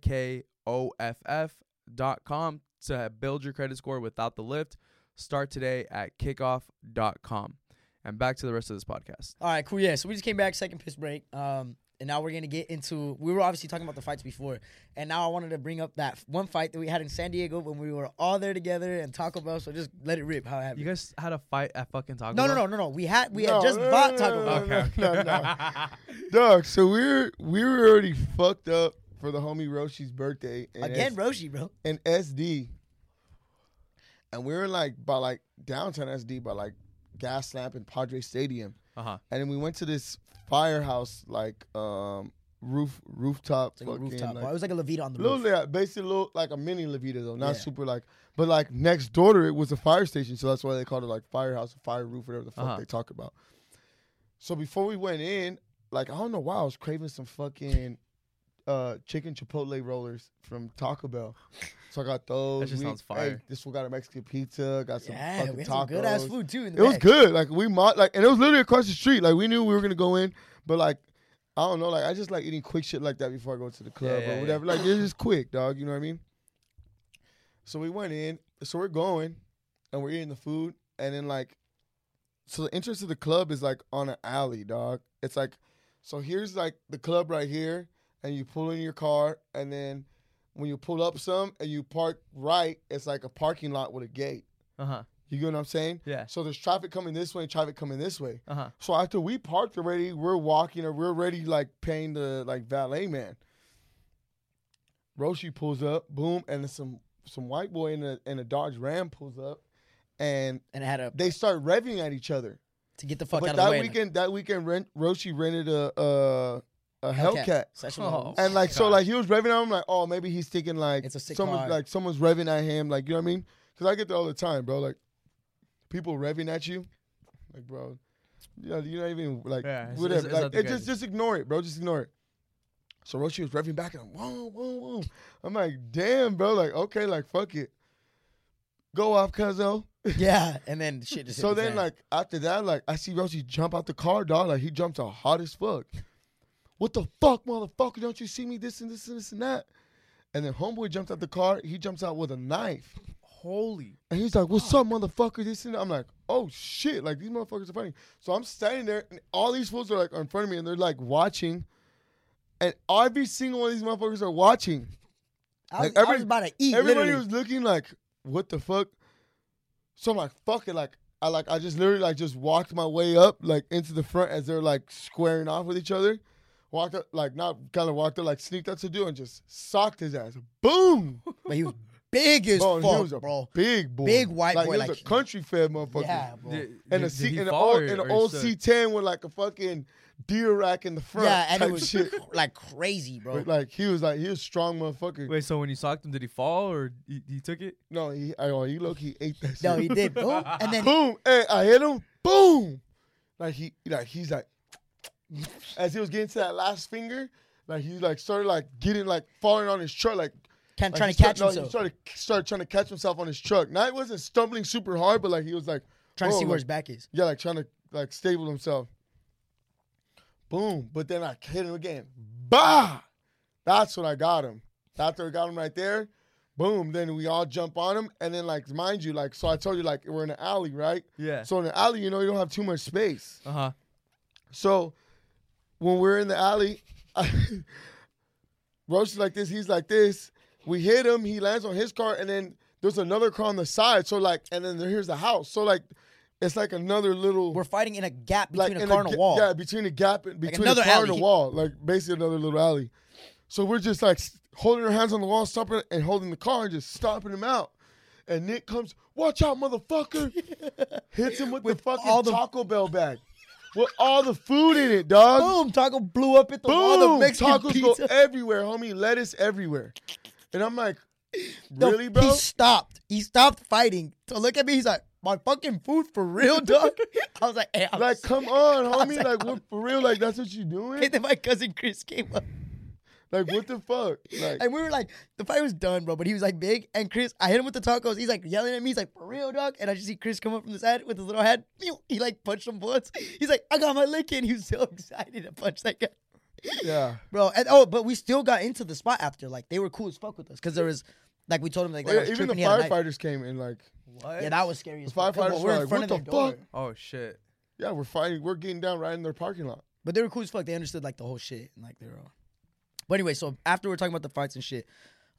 KIKOFF.com to build your credit score without the lift. Start today at kickoff.com. And back to the rest of this podcast. All right, cool. Yeah, so we just came back, second piss break. And now we're going to get into, we were obviously talking about the fights before. And now I wanted to bring up that one fight that we had in San Diego when we were all there together and Taco Bell. So just let it rip how it happened. You guys had a fight at fucking Taco Bell? No. We had just bought Taco Bell. No. Dog, so we were already fucked up for the homie Roshi's birthday. Again, Roshi, bro. In SD. And we were like by like downtown SD by like Gas Lamp and Padre Stadium. Uh-huh. And then we went to this firehouse like rooftop. Like a rooftop. Like, it was like a Levita on the roof. Yeah, basically like a mini Levita though, not super like, but like next door to it was a fire station, so that's why they called it like firehouse, fire roof, whatever the fuck they talk about. So before we went in, like I don't know why I was craving some fucking chicken chipotle rollers from Taco Bell. So I got those. That just sounds fire. Hey, this one got a Mexican pizza. Got some fucking we had tacos. some good ass food too. In the It was good. Like and it was literally across the street. Like we knew we were gonna go in, but like I don't know, like I just like eating quick shit like that before I go to the club Yeah, or whatever. Like it's just quick, dog. You know what I mean? So we went in. So we're going, and we're eating the food, and then like, so the entrance to the club is like on an alley, dog. It's like, so here's like the club right here, and you pull in your car, and then when you pull up some and you park right, it's like a parking lot with a gate. Uh-huh. You get what I'm saying? Yeah. So there's traffic coming this way, traffic coming this way. Uh-huh. So after we parked already, we're walking or we're already like paying the like valet man. Roshi pulls up, boom, and then some white boy in a Dodge Ram pulls up, and And it had a they start revving at each other. to get the fuck But out of the way. that weekend, Roshi rented a Hellcat. Session Oh. levels. And like so, God. like he was revving at him, like, oh, maybe he's thinking like It's a sick someone's car. like someone's revving at him, like, you know what I mean? Because I get that all the time, bro. Like people revving at you, like, bro, you're not even like Yeah, it's- whatever. it's Like not the it greatest. just ignore it, bro. Just ignore it. So Roshi was revving back, and I'm whoa, whoa, whoa. I'm like, damn, bro. Like, okay, like fuck it, go off, cuzzo. Yeah, and then shit just. So hit the then, fan. like, after that, like, I see Roshi jump out the car, dog. Like, he jumps out hot as fuck. What the fuck, motherfucker? Don't you see me? This and this and this and that. And then homeboy jumps out the car. He jumps out with a knife. Holy. And he's like, what's up, motherfucker? This and that. I'm like, oh, shit. Like, these motherfuckers are funny. So I'm standing there, and all these fools are, like, in front of me, and they're, like, watching. And every single one of these motherfuckers are watching. I like, was about to eat. Everybody Literally. was looking like, what the fuck? So I'm like, fuck it. I just literally like just walked my way up like into the front as they're like squaring off with each other. Walked up, like not kind of walked up, like sneaked up to do and just socked his ass. Boom! But he was big as Bro, and he was fuck, a bro. big boy. Big white like, boy, He was like- a country fed motherfucker. Yeah, bro. And Did he an fall old, or- in an or old stood? C10 with like a fucking deer rack in the front. Yeah, and type it was shit. like crazy, bro. But, like he was a strong motherfucker. Wait, so when you socked him, did he fall or he took it? No, he low-key ate that shit. No, he did. Boom. And then Boom! Hey, I hit him. Boom! He's like, as he was getting to that last finger, like he like started like getting like falling on his truck, like trying he to catch started- himself. He started trying to catch himself on his truck. Now he wasn't stumbling super hard, but like he was like Trying to whoa, see where like, his back is. yeah, like trying to like stable himself. Boom! But then I hit him again. Bah! That's when I got him. After I got him right there, boom! Then we all jump on him, and then like mind you, like so I told you like we're in an alley, right? Yeah. So in the alley, you know, you don't have too much space. Uh-huh. So when we're in the alley, Roach is like this, he's like this. We hit him, he lands on his car, and then there's another car on the side. So like, and then here's the house. So like, it's like another little We're fighting in a gap like between a in car and a wall. Yeah, between a gap between another a car and alley. a wall, like basically another little alley. So we're just like holding our hands on the wall, stopping and holding the car and just stomping him out. And Nick comes, watch out, motherfucker! Hits him with the fucking all the- Taco Bell bag. With all the food in it, dog. Boom! Taco blew up at the wall. Boom! The Mexican Tacos pizza. go everywhere, homie. Lettuce everywhere. And I'm like, No, really, bro? He stopped. He stopped fighting to look at me. He's like, my fucking food for real, dog. I was like, hey, I'm Like, come on, homie. like, Like, what, for real? Like, that's what you doing? And then my cousin Chris came up. Like, what the fuck? Like, And we were like, the fight was done, bro. But he was like big. And Chris, I hit him with the tacos. He's like yelling at me. He's like, for real, dog. And I just see Chris come up from the side with his little head. He like punched some bullets. He's like, I got my lick in. He was so excited to punch that guy. yeah. Bro. And but we still got into the spot after. Like, they were cool as fuck with us. Because there was, like, we told him, like, Well, that yeah, was even the tripping. He had a knife. firefighters came in, like, What? Yeah, that was scary as The fuck. 'Cause firefighters we're were in like, front what of the their door. fuck? Oh shit. yeah, we're fighting. We're getting down right in their parking lot. But they were cool as fuck. They understood like the whole shit and like they were all. But anyway, so after we're talking about the fights and shit,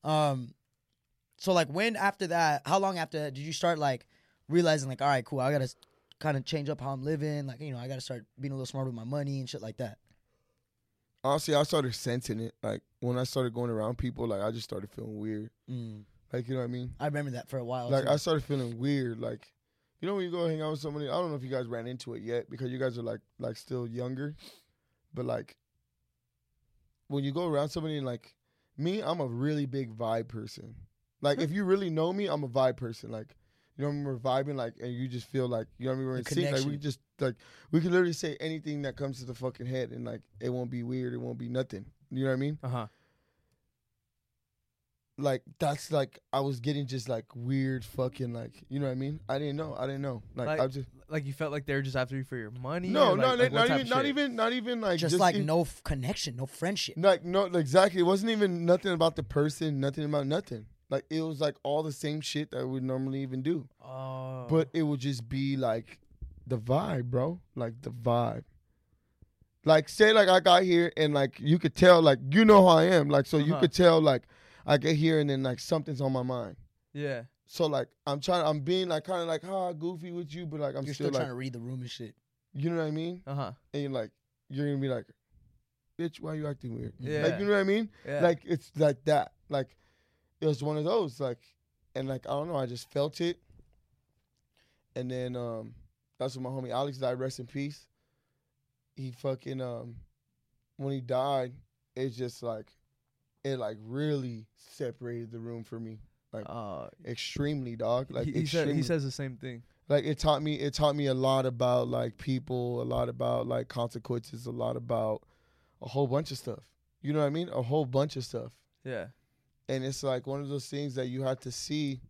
so like when after that, how long after that did you start like realizing like, all right, cool, I gotta kind of change up how I'm living, like, you know, I gotta start being a little smarter with my money and shit like that. Honestly, I started sensing it. Like, when I started going around people, like, I just started feeling weird. Like, you know what I mean? I remember that for a while. Like, too. I started feeling weird. Like, you know when you go hang out with somebody, I don't know if you guys ran into it yet because you guys are, like still younger. But, like, when you go around somebody and, like, me, I'm a really big vibe person. Like, if you really know me, I'm a vibe person. Like, you know, when we're vibing, like, and you just feel like, you know what I mean, we're in The sync. Like, we connection. could just, like, we could literally say anything that comes to the fucking head and, like, it won't be weird. It won't be nothing. You know what I mean? Uh-huh. Like, that's, like, I was getting just, like, weird fucking, like, you know what I mean? I didn't know. Like I was just, like you felt like they were just after you for your money? No, or no, like what type of not shit? even like Just like in- no connection, no friendship. Like no, exactly. It wasn't even nothing about the person, nothing about nothing. Like it was like all the same shit that we normally even do. Oh, But it would just be like the vibe, bro. Like the vibe. Like say like I got here and like you could tell like you know how I am. Like so you Uh-huh. could tell like I get here and then like something's on my mind. yeah. So like I'm being like kind of like goofy with you, but like I'm You're still still like trying to read the room and shit. you know what I mean? Uh-huh. And you're gonna be like, bitch, why you acting weird? Yeah. Like you know what I mean? Yeah. Like it's like that. Like it was one of those. Like and like I don't know, I just felt it. And then that's when my homie Alex died, rest in peace. He fucking when he died, it's just like it like really separated the room for me. Like extremely, dog. Like he says the same thing. like it taught me a lot about like people, a lot about like consequences, a lot about a whole bunch of stuff. You know what I mean? A whole bunch of stuff. Yeah. And it's like one of those things that you have to see.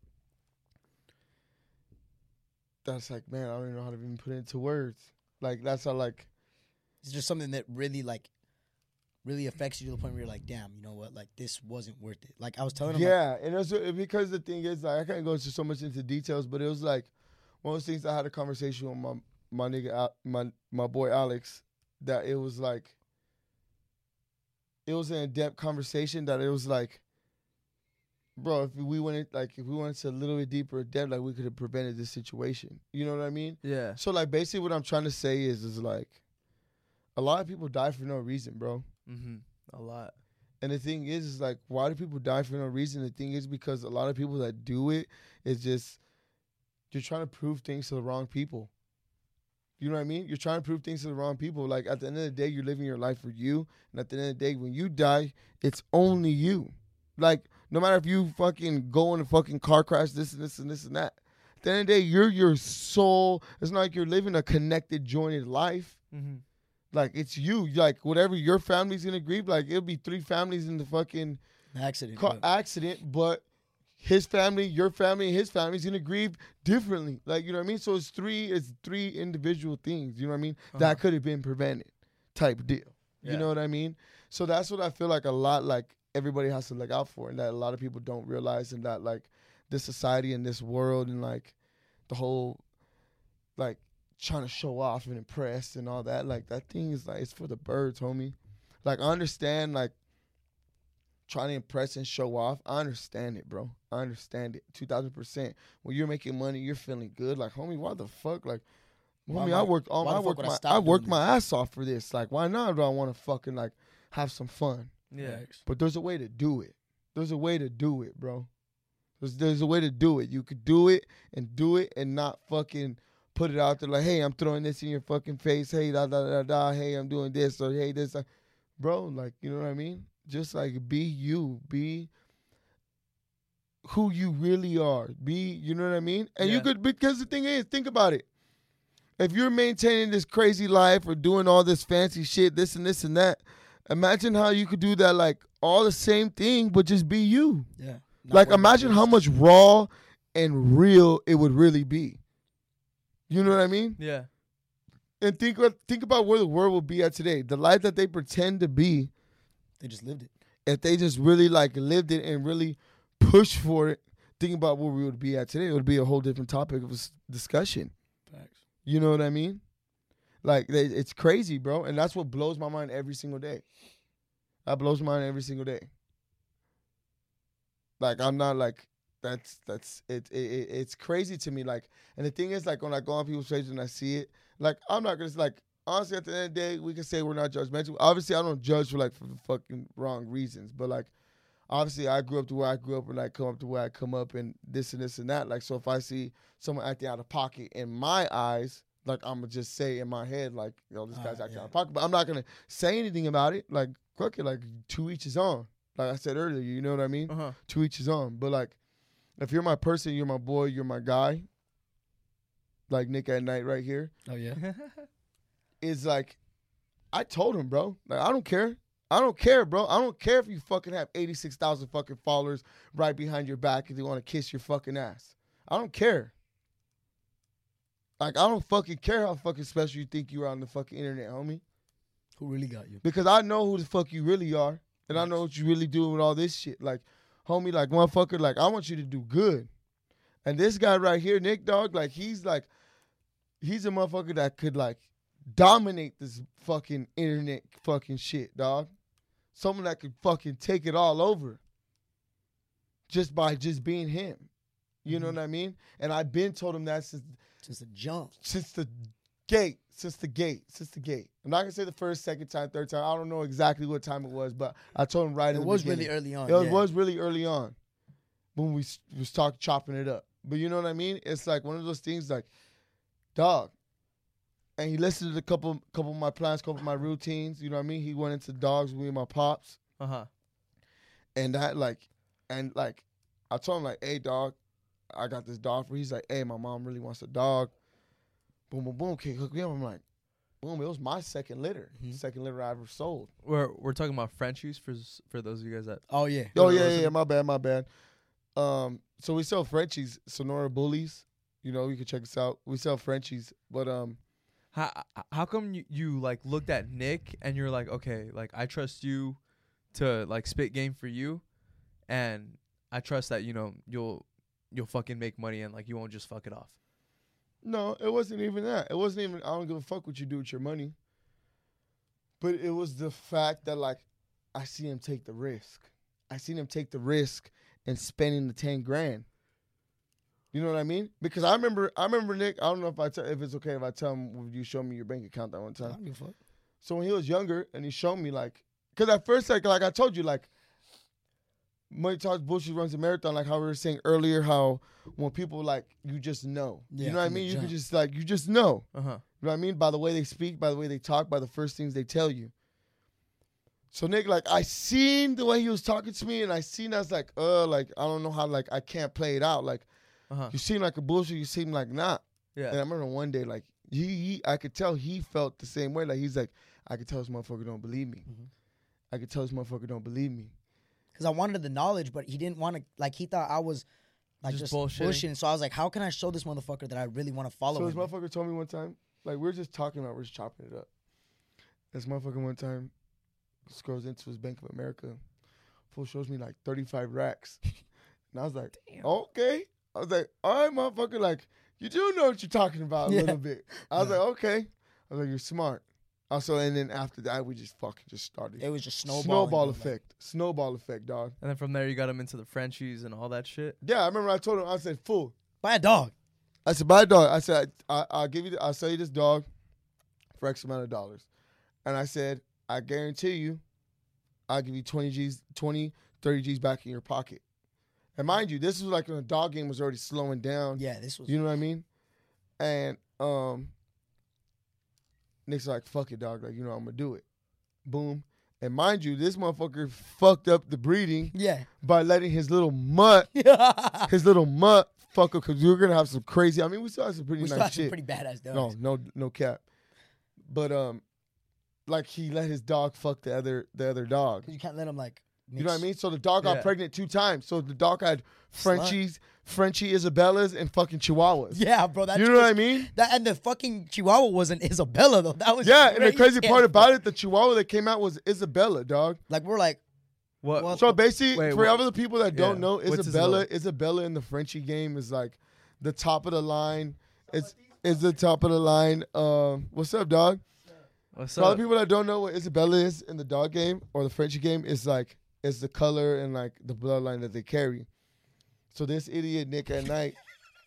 That's like, man, I don't even know how to even put it into words. Like that's how like It's just something that really affects you to the point where you're like, damn, you know what? Like this wasn't worth it. Like I was telling him, like, yeah, and it's because the thing is like I can't go into so much into details, but it was like one of those things I had a conversation with my nigga my boy Alex that it was like it was an in-depth conversation that it was like, bro, if we went to a little bit deeper depth, like we could have prevented this situation. You know what I mean? Yeah. So like basically what I'm trying to say is like a lot of people die for no reason, bro. Mm-hmm. A lot. And the thing is like, why do people die for no reason? The thing is because a lot of people that do it is just you're trying to prove things to the wrong people. You know what I mean? You're trying to prove things to the wrong people. Like at the end of the day, you're living your life for you, and at the end of the day, when you die, it's only you. Like no matter if you fucking go in a fucking car crash, this and this and this and that. At the end of the day, you're your soul. It's not like you're living a connected, jointed life. Mm-hmm. Like it's you. Like whatever your family's gonna grieve. Like it'll be 3 families in the fucking accident. car accident, but his family, your family, and his family's gonna grieve differently. Like you know what I mean. So it's three individual things. You know what I mean. That could have been prevented, type deal. Yeah. You know what I mean. So that's what I feel like a lot like everybody has to look out for, and that a lot of people don't realize, and that like this society and this world and like the whole like trying to show off and impress and all that, like that thing is like it's for the birds, homie. Like I understand like trying to impress and show off. I understand it, bro. I understand it 2000%. When you're making money, you're feeling good. Like homie, why the fuck? Like homie, I worked my ass off for this. Like why not do I want to fucking like have some fun? Yeah. But there's a way to do it. There's a way to do it, bro. There's a way to do it. You could do it and not fucking put it out there like, hey, I'm throwing this in your fucking face. Hey, da da da da. Hey, I'm doing this or hey, this. Bro, like, you know what I mean? Just like be you. Be who you really are. Be, you know what I mean? And you could, because the thing is, think about it. If you're maintaining this crazy life or doing all this fancy shit, this and this and that, imagine how you could do that, like all the same thing, but just be you. Yeah. Like imagine how much raw and real it would really be. You know what I mean? Yeah. And think about where the world will be at today. The life that they pretend to be, they just lived it. If they just really like lived it and really pushed for it, think about where we would be at today. It would be a whole different topic of discussion. Facts. You know what I mean? Like it's crazy, bro, and that's what blows my mind every single day. That blows my mind every single day. Like I'm not like that's it. It's crazy to me. Like, and the thing is, like when I go on people's pages and I see it, like I'm not gonna like honestly at the end of the day we can say we're not judgmental. Obviously, I don't judge for the fucking wrong reasons, but like obviously I grew up to where I grew up and I come up to where I come up and this and that. Like so, if I see someone acting out of pocket in my eyes, like I'm gonna just say in my head, like, yo, this guy's acting out of pocket. But I'm not gonna say anything about it. Like, fuck it, like to each his own. Like I said earlier, you know what I mean? To each his own. But like, if you're my person, you're my boy, you're my guy. Like Nick at Night right here. Oh yeah. Is like, I told him, bro. Like I don't care. I don't care, bro. I don't care if you fucking have 86,000 fucking followers right behind your back if they want to kiss your fucking ass. I don't care. Like, I don't fucking care how fucking special you think you are on the fucking internet, homie. Who really got you? Because I know who the fuck you really are. And I know what you really do with all this shit. Like, homie, like, motherfucker, like, I want you to do good. And this guy right here, Nick, dog, like, he's a motherfucker that could, like, dominate this fucking internet fucking shit, dog. Someone that could fucking take it all over. Just by just being him. You know what I mean? And I've been told him that since the jump. Since the gate. I'm not gonna say the first, second time, third time. I don't know exactly what time it was, but I told him right in the beginning. It was really early on. It was really early on when we was chopping it up. But you know what I mean? It's like one of those things like, dog. And he listened to a couple of my plans, couple of my routines. You know what I mean? He went into dogs with me and my pops. And that I told him like, hey, dog, I got this dog for you. He's like, hey, my mom really wants a dog. Boom, boom, boom. Okay, hook me up. I'm like, boom. It was my second litter. Second litter I ever sold. We're talking about Frenchies for those of you guys that. Oh yeah. Oh yeah. My bad. So we sell Frenchies, Sonora Bullies. You know, you can check us out. We sell Frenchies, but How come you like looked at Nick and you're like, okay, like I trust you to like spit game for you, and I trust that, you know, you'll fucking make money and like you won't just fuck it off. No, it wasn't even that. It wasn't even, I don't give a fuck what you do with your money. But it was the fact that, like, I see him take the risk. I seen him take the risk and spending the 10 grand. You know what I mean? Because I remember Nick, I don't know if it's okay if I tell him, would you show me your bank account that one time? I don't give a fuck. So when he was younger and he showed me, like, because at first, like I told you, like, Money Talks Bullshit runs a marathon, like how we were saying earlier, how when people, like, you just know. Yeah, you know what I from the mean? You jump. could just, like, you just know. Uh-huh. You know what I mean? By the way they speak, by the way they talk, by the first things they tell you. So, Nick, like, I seen the way he was talking to me, and I seen I was like, I don't know how, like, I can't play it out. Like, you seem like a bullshit, you seem like not. Yeah. And I remember one day, like, I could tell he felt the same way. Like, he's like, I could tell this motherfucker don't believe me. I could tell this motherfucker don't believe me. Because I wanted the knowledge, but he didn't want to, like, he thought I was, like, just bullshitting. So I was like, how can I show this motherfucker that I really want to follow So him? this motherfucker told me one time, like, we're just talking about, we're just chopping it up. This motherfucker one time scrolls into his Bank of America. Fool shows me, like, 35 racks. And I was like, okay. I was like, all right, motherfucker, like, you do know what you're talking about a little bit. I was like, okay. I was like, you're smart. Also, and then after that, we just fucking just started. It was just Snowball effect. Snowball effect, dog. And then from there, you got him into the Frenchies and all that shit. Yeah, I remember I told him, I said, fool. Buy a dog. I said, buy a dog. I said, I'll sell you this dog for X amount of dollars. And I said, I guarantee you, I'll give you 20 G's, 20, 30 G's back in your pocket. And mind you, this was like when the dog game was already slowing down. Yeah, this was. You know what I mean? And Nick's like, fuck it, dog. Like, you know, I'm going to do it. Boom. And mind you, this motherfucker fucked up the breeding by letting his little mutt fuck up, because we were going to have some crazy, I mean, we still have some pretty nice shit. Pretty badass dogs. No cap. But, like, he let his dog fuck the other dog. Because you can't let him, like, mix. You know what I mean? So the dog got pregnant 2 times. So the dog had Frenchie Isabellas, and fucking Chihuahuas. Yeah, bro. You know what I mean? And the fucking Chihuahua was an Isabella, though. That was and the crazy part about it, the Chihuahua that came out was Isabella, dog. Like, we're like, what? So basically, for other people that don't know, What's Isabella in the Frenchie game is like the top of the line. It's the top of the line. What's up, dog? What's For up? other people that don't know what Isabella is in the dog game or the Frenchie game, is like, it's the color and like the bloodline that they carry. So this idiot Nick at night,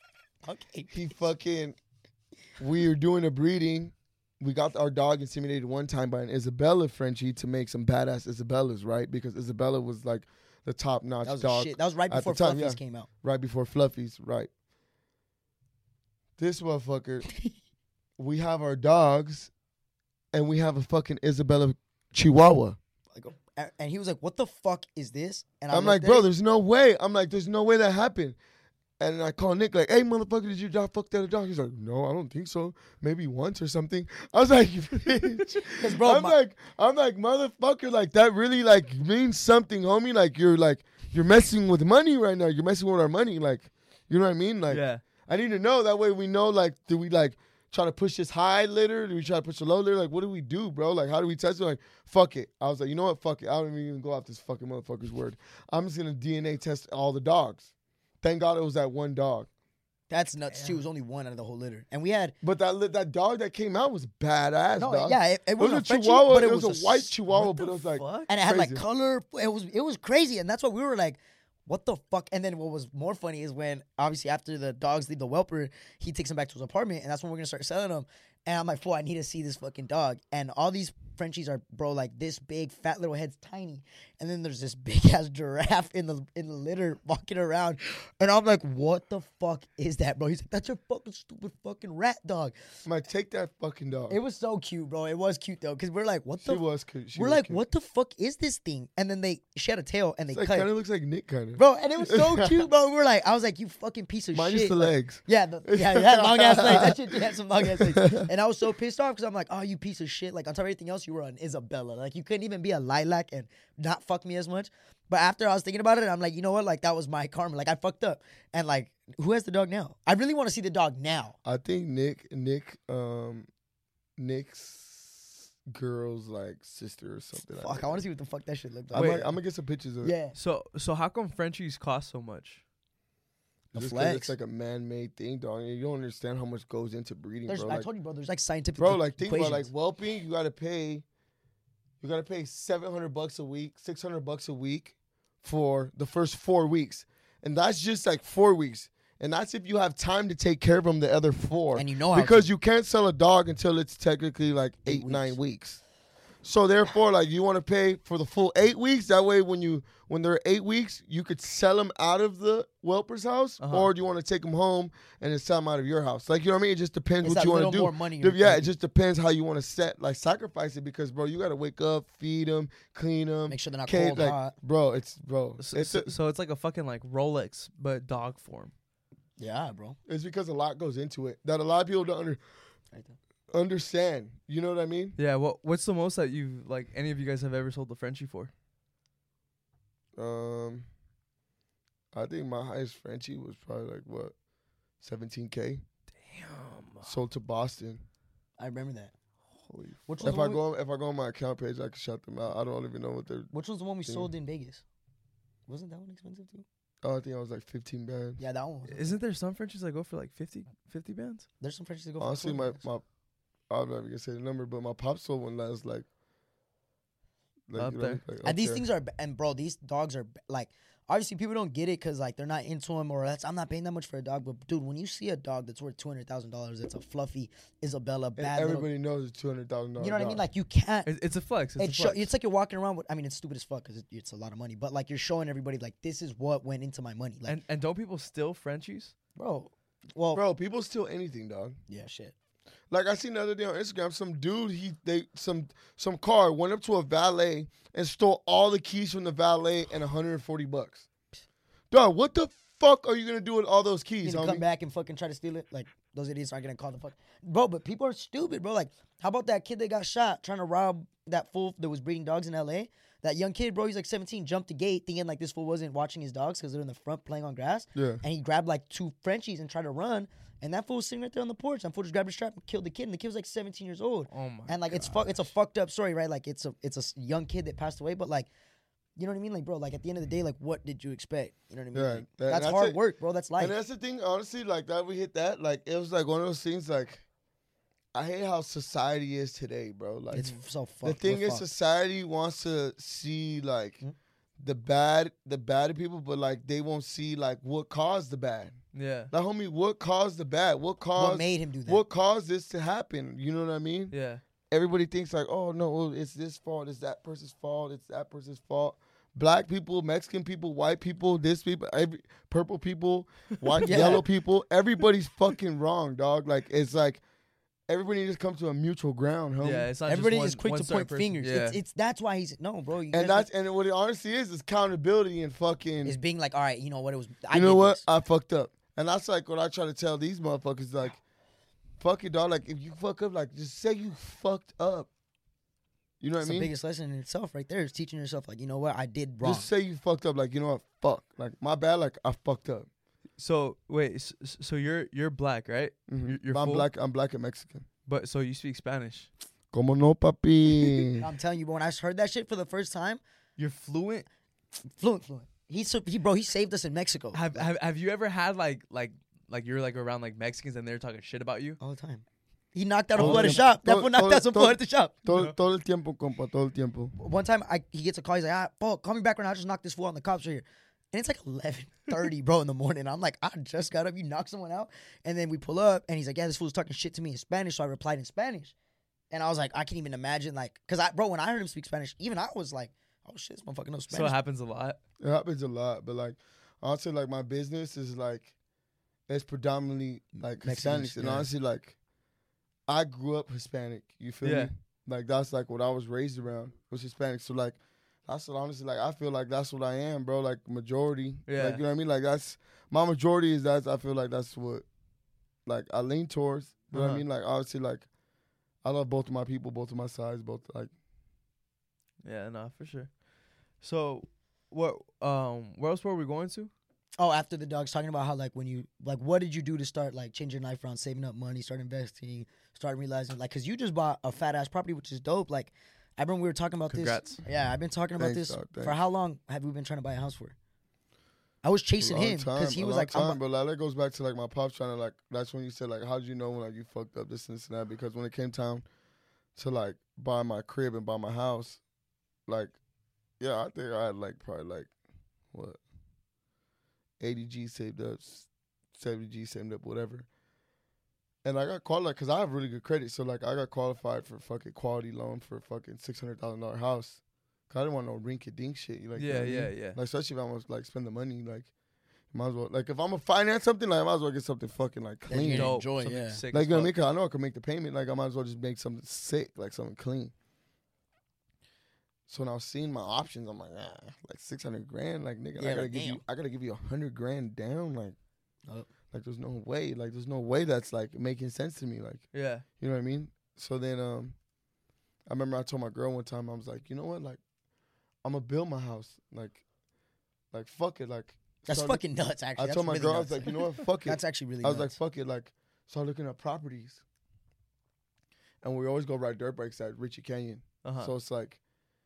we were doing a breeding. We got our dog inseminated one time by an Isabella Frenchie to make some badass Isabellas, right? Because Isabella was like the top notch dog. That was right before Fluffies came out. Right before Fluffies, right. This motherfucker, we have our dogs, and we have a fucking Isabella Chihuahua. And he was like, what the fuck is this? And I'm like, bro, there's no way. I'm like, there's no way that happened. And I call Nick like, hey, motherfucker, did your dog fuck the other dog? He's like, no, I don't think so. Maybe once or something. I was like, bitch. Bro, I'm like, motherfucker, like that really like means something, homie. Like you're messing with money right now. You're messing with our money. Like, you know what I mean? Like, I need to know. That way we know, like, do we like try to push this high litter? Do we try to push the low litter? Like, what do we do, bro? Like, how do we test it? Like, fuck it. I was like, you know what? Fuck it. I don't even go off this fucking motherfucker's word. I'm just going to DNA test all the dogs. Thank God it was that one dog. That's nuts too. It was only one out of the whole litter, and we had But that dog that came out was badass, dog. yeah, it was a a Frenchie, Chihuahua. but it was a white Chihuahua, but it was like, fuck? and it had like crazy. color. It was crazy, and that's why we were like, what the fuck? And then what was more funny is when obviously after the dogs leave the whelper, he takes them back to his apartment, and that's when we're gonna start selling them. And I'm like, fool, I need to see this fucking dog. And all these Frenchies are, bro, like this big, fat little head's tiny. And then there's this big ass giraffe in the litter walking around. And I'm like, what the fuck is that, bro? He's like, that's your fucking stupid fucking rat dog. I'm like, take that fucking dog. It was so cute, bro. It was cute though, because we're like, what She the? was cute. She We're was like, cute. what the fuck is this thing? And then she had a tail and they It's like, cut kind it. of looks like Nick, kind of. Bro, and it was so cute, bro. We were like, I was like, you fucking piece of Minus shit. the Like, legs. yeah, yeah, long ass legs. That shit had some long ass legs. And I was so pissed off because I'm like, oh, you piece of shit. Like, on top of everything else, you were an Isabella. Like, you couldn't even be a lilac and not fuck me as much. But after I was thinking about it, I'm like, you know what? Like, that was my karma. Like, I fucked up. And, like, who has the dog now? I really want to see the dog now. I think Nick's girl's like sister or something. Fuck, I want to see what the fuck that shit looked I'm like. Wait. gonna get some pictures of it. Yeah. So how come Frenchies cost so much? The Just 'cause flex. it's like a man-made thing, dog. You don't understand how much goes into breeding, There's, bro. I Like, told you, bro, there's like scientific think equations. about like whelping. You gotta pay $700 a week, $600 a week for the first 4 weeks, and that's just like 4 weeks. And that's if you have time to take care of them the other 4. And you know how because you can't sell a dog until it's technically like 8 9 weeks. So therefore, like you want to pay for the full 8 weeks. That way, when they're 8 weeks, you could sell them out of the whelper's house, or do you want to take them home and then sell them out of your house? Like, you know what I mean? It just depends It's what that you want little to do. more money Yeah, you're it thinking. just depends how you want to sacrifice it, because bro, you got to wake up, feed them, clean them, Make sure they're not cold, hot. bro. It's So it's like a fucking like Rolex but dog form. Yeah, bro. it's because a lot goes into it that a lot of people don't Right there. understand. You know what I mean? Yeah. What's the most that you like any of you guys have ever sold a Frenchie for? I think my highest Frenchie was probably like what, 17K. Damn. Sold to Boston. I remember that. Holy. Which was If the I one go on my account page, I can shout them out. I don't even know what they're. which was the one we Yeah. sold in Vegas? Wasn't that one expensive too? Oh, I think I was like 15 bands. Yeah, that one. Was Isn't there some Frenchies that go for like 50 bands? There's some Frenchies that go. Honestly, for my 40 bands. I'm not even gonna say the number, but my pop sold one last like Up you know, there. like, up And these there. things are, and bro, these dogs are like, obviously people don't get it because like they're not into them, or I'm not paying that much for a dog. But dude, when you see a dog that's worth $200,000, it's a fluffy Isabella, And bad little, everybody knows it's $200,000. you know what I mean? Like you can't. It's a flex. It's like you're walking around with. I mean, it's stupid as fuck because it's a lot of money. But like you're showing everybody like this is what went into my money. Like, and don't people steal Frenchies? bro, well, bro, people steal anything, dog. yeah, shit. Like I seen the other day on Instagram, some dude some car went up to a valet and stole all the keys from the valet and $140. Dog, what the fuck are you gonna do with all those You keys, need to come homie? back and fucking try to steal it. Like those idiots aren't gonna call the fuck, bro. But people are stupid, bro. Like, how about that kid that got shot trying to rob that fool that was breeding dogs in L.A.? That young kid, bro, he's like 17, jumped the gate thinking like this fool wasn't watching his dogs because they're in the front playing on grass. Yeah. And he grabbed like 2 Frenchies and tried to run. And that fool was sitting right there on the porch. And fool just grabbed his strap and killed the kid. And the kid was like 17 years old. Oh my. And like it's a fucked up story, right? Like it's a young kid that passed away, but like, you know what I mean? Like, bro, like at the end of the day, like what did you expect? You know what I mean? Yeah, Like, that's that's hard it. work, bro. That's life. And that's the thing, honestly, like that we hit that, like it was like one of those things. Like I hate how society is today, bro. Like It's so fucked. the thing We're is, fucked. society wants to see like the bad people, but like they won't see like what caused the bad. Yeah. Like, homie, what caused the bad? What caused? What made him do that? What caused this to happen? You know what I mean? Yeah. Everybody thinks like, oh no, well, it's this fault, it's that person's fault, it's that person's fault. Black people, Mexican people, white people, this people, purple people, white, Yeah. yellow people. Everybody's fucking wrong, dog. Like it's like everybody just comes to a mutual ground, homie. Yeah. It's not Everybody just is quick one to certain point person. fingers. Yeah. It's that's why he's no, bro. You And guys what it honestly is accountability and fucking. is being like, all right, you know what? It was. You know what? I fucked up. And that's like what I try to tell these motherfuckers, like, fuck it, dog. Like, if you fuck up, like, just say you fucked up. You know what It's I mean? the biggest lesson in itself, right there. Is teaching yourself, like, you know what? I did wrong. Just say you fucked up. Like, you know what? Fuck. Like, my bad. Like, I fucked up. So wait, so you're black, right? You're But I'm full? black. I'm black and Mexican. But so you speak Spanish. Como no, papi? I'm telling you, bro, when I heard that shit for the first time, You're fluent. fluent. He saved us in Mexico. Have you ever had like you're like around like Mexicans and they're talking shit about you? All the time. He knocked out a Todo fool at a el shop. That todo- fool knocked todo- out some fool todo- at the shop. Todo el tiempo, compa. Todo el tiempo. One time, he gets a call. He's like, "Paul, call me back right now. I just knocked this fool out. And the cops are here." And it's like 11:30, bro, in the morning. I'm like, I just got up. You knocked someone out. And then we pull up, and he's like, "Yeah, this fool's talking shit to me in Spanish." So I replied in Spanish. And I was like, I can't even imagine, like, because when I heard him speak Spanish, even I was like, oh shit, this motherfucker knows So Spanish. it happens a lot. It happens a lot, but like honestly, like my business is like it's predominantly like Mexicans, Hispanics, and yeah. honestly, like I grew up Hispanic. You feel Yeah. me? Like that's like what I was raised around was Hispanic. So like that's what honestly, like I feel like that's what I am, bro. Like majority, Yeah. Like you know what I mean? Like that's my majority is that. I feel like that's what like I lean towards. You know what I Uh-huh. mean? Like obviously, like I love both of my people, both of my sides, both like. Yeah, no, for sure. So where else were we going to? Oh, after the dogs talking about how like what did you do to start like changing your life around, saving up money, start investing, start realizing like, cause you just bought a fat ass property, which is dope. Like, I remember we were talking about Congrats. this. Yeah, I've been talking about Thanks, this dog, for thanks. how long have we been trying to buy a house for? I was chasing him because he was like, I'm but like that goes back to like my pops trying to like. That's when you said like, how did you know when like you fucked up this and this and that? Because when it came time to like buy my crib and buy my house, like, yeah, I think I had like probably like what 80 G saved up, 70 G saved up, whatever. And I got qualified because I have really good credit, so like I got qualified for fucking quality loan for a fucking $600,000 house. Cause I didn't want no rinky dink shit. You like, you know Yeah, what I mean? yeah, yeah. Like, especially if I'm gonna like spend the money, like, might as well. Like, if I'm gonna finance something, like, I might as well get something fucking like That you clean. can Dope. enjoy, Something yeah. sick Like, as you know what I fuck. mean? 'Cause I know I can make the payment. Like, I might as well just make something sick, like something clean. So when I was seeing my options, I'm like, like 600 grand, like nigga, Yeah, I gotta like, give damn. you, I gotta give you 100 grand down, like, Oh. like there's no way, that's like making sense to me, like, Yeah. you know what I mean? So then, I remember I told my girl one time, I was like, you know what, like, I'm gonna build my house, like fuck it, like. that's start fucking nuts. Actually, I that's told my really girl, I nuts. was like, you know what, fuck it. That's actually really. I was like, nuts. fuck it, like, start looking at properties. And we always go ride dirt bikes at Ritchie Canyon. Uh-huh. So it's like,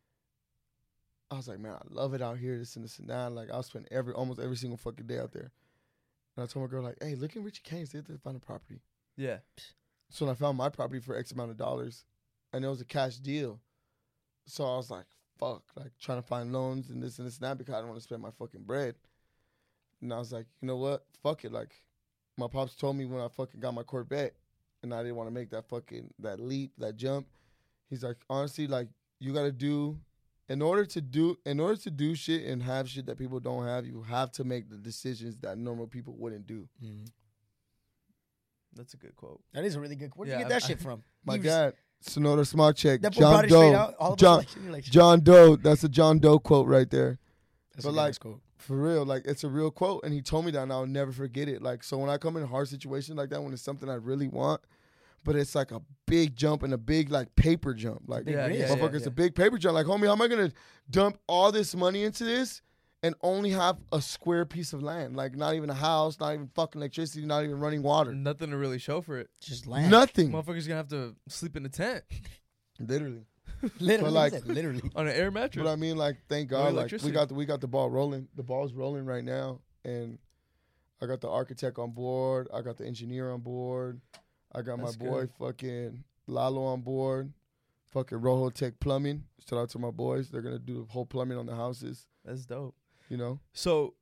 I was like, man, I love it out here, this and that. Like, I'll spend almost every single fucking day out there. And I told my girl, like, hey, look in Ritchie Canyon, see if they find a property. Yeah. So when I found my property for X amount of dollars, and it was a cash deal. So I was like, fuck, like, trying to find loans and this and that because I didn't want to spend my fucking bread. And I was like, you know what? Fuck it. Like, my pops told me when I fucking got my Corvette and I didn't want to make that leap, that jump. He's like, honestly, like, you got to do, in order to do shit and have shit that people don't have, you have to make the decisions that normal people wouldn't do. Mhm. That's a good quote. That is a really good. Where'd Yeah, you get that I- shit from? My He was- God, Sonora Smart Check, That fool brought John it straight Doe. out. All of John, us you're like, John Doe, that's a John Doe quote right there. that's but a good like- ass quote. For real, like it's a real quote, and he told me that, and I'll never forget it. Like, so when I come in a hard situation like that, when it's something I really want, but it's like a big jump and a big like paper jump, like big Yeah, risk. yeah, motherfucker, yeah, it's yeah. a big paper jump. Like, homie, how am I gonna dump all this money into this and only have a square piece of land? Like, not even a house, not even fucking electricity, not even running water, Nothing to really show for it. Just land. nothing, Motherfucker's gonna have to sleep in a tent literally. Literally, But, like- he said literally. on an air mattress. But I mean, like, thank No God, like electricity. we got the ball rolling. The ball's rolling right now, and I got the architect on board. I got the engineer on board. I got That's my boy good. fucking Lalo on board. Fucking Rojo Tech Plumbing. Shout out to my boys. They're gonna do the whole plumbing on the houses. That's dope. You know. So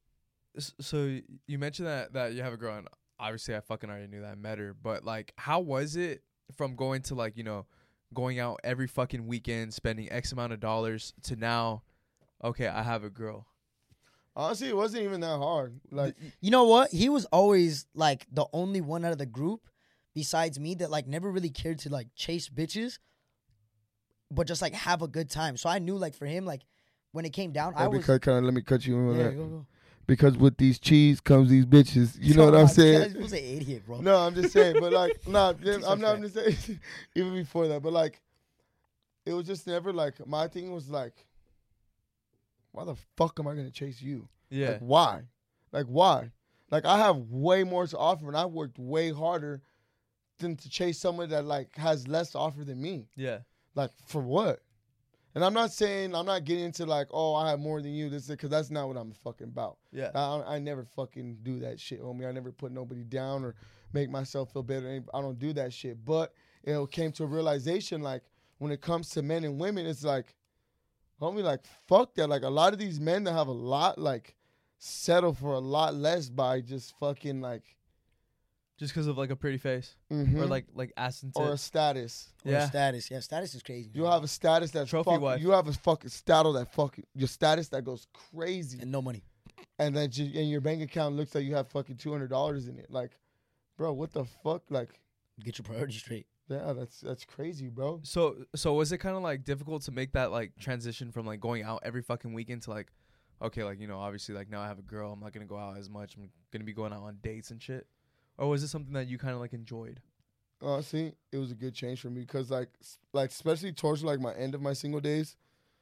you mentioned that you have a girl, and obviously I fucking already knew that. I met her, but like, how was it from going to like, going out every fucking weekend, spending X amount of dollars to now, okay, I have a girl. Honestly, it wasn't even that hard. Like, You know what? He was always like the only one out of the group, besides me, that like never really cared to like chase bitches, but just like have a good time. So I knew like for him, like when it came down, I was. because let me cut you in on Yeah, that. go. Because with these cheese comes these bitches. You know what I'm saying? He was an idiot, bro. No, I'm just saying, but like, nah, He's so I'm not fat. just saying, even before that, but like, it was just never like, my thing was like, why the fuck am I gonna chase you? Yeah. Like, why? Like, why? Like I have way more to offer, and I worked way harder than to chase someone that like has less to offer than me. Yeah. Like for what? And I'm not getting into like, oh, I have more than you, this, because that's not what I'm fucking about. Yeah. I never fucking do that shit, homie. I never put nobody down or make myself feel better. I don't do that shit. But it came to a realization, like, when it comes to men and women, it's like, homie, like, fuck that. Like, a lot of these men that have a lot, like, settle for a lot less by just fucking, like, Just because of like a pretty face mhm, or like ass and or a tits. status. Or Yeah. status. Yeah, status is crazy. You have a status that's Trophy wife. You have a fucking status that fucking your status that goes crazy, and no money. and then and your bank account looks like you have fucking $200 in it. Like, bro, what the fuck? Like, Get your priorities straight. yeah, that's crazy, bro. So was it kind of like difficult to make that like transition from like going out every fucking weekend to like, okay, like, you know, obviously like now I have a girl, I'm not gonna go out as much. I'm gonna be going out on dates and shit. Or was it something that you kind of like enjoyed? Honestly, it was a good change for me because like especially towards like my end of my single days,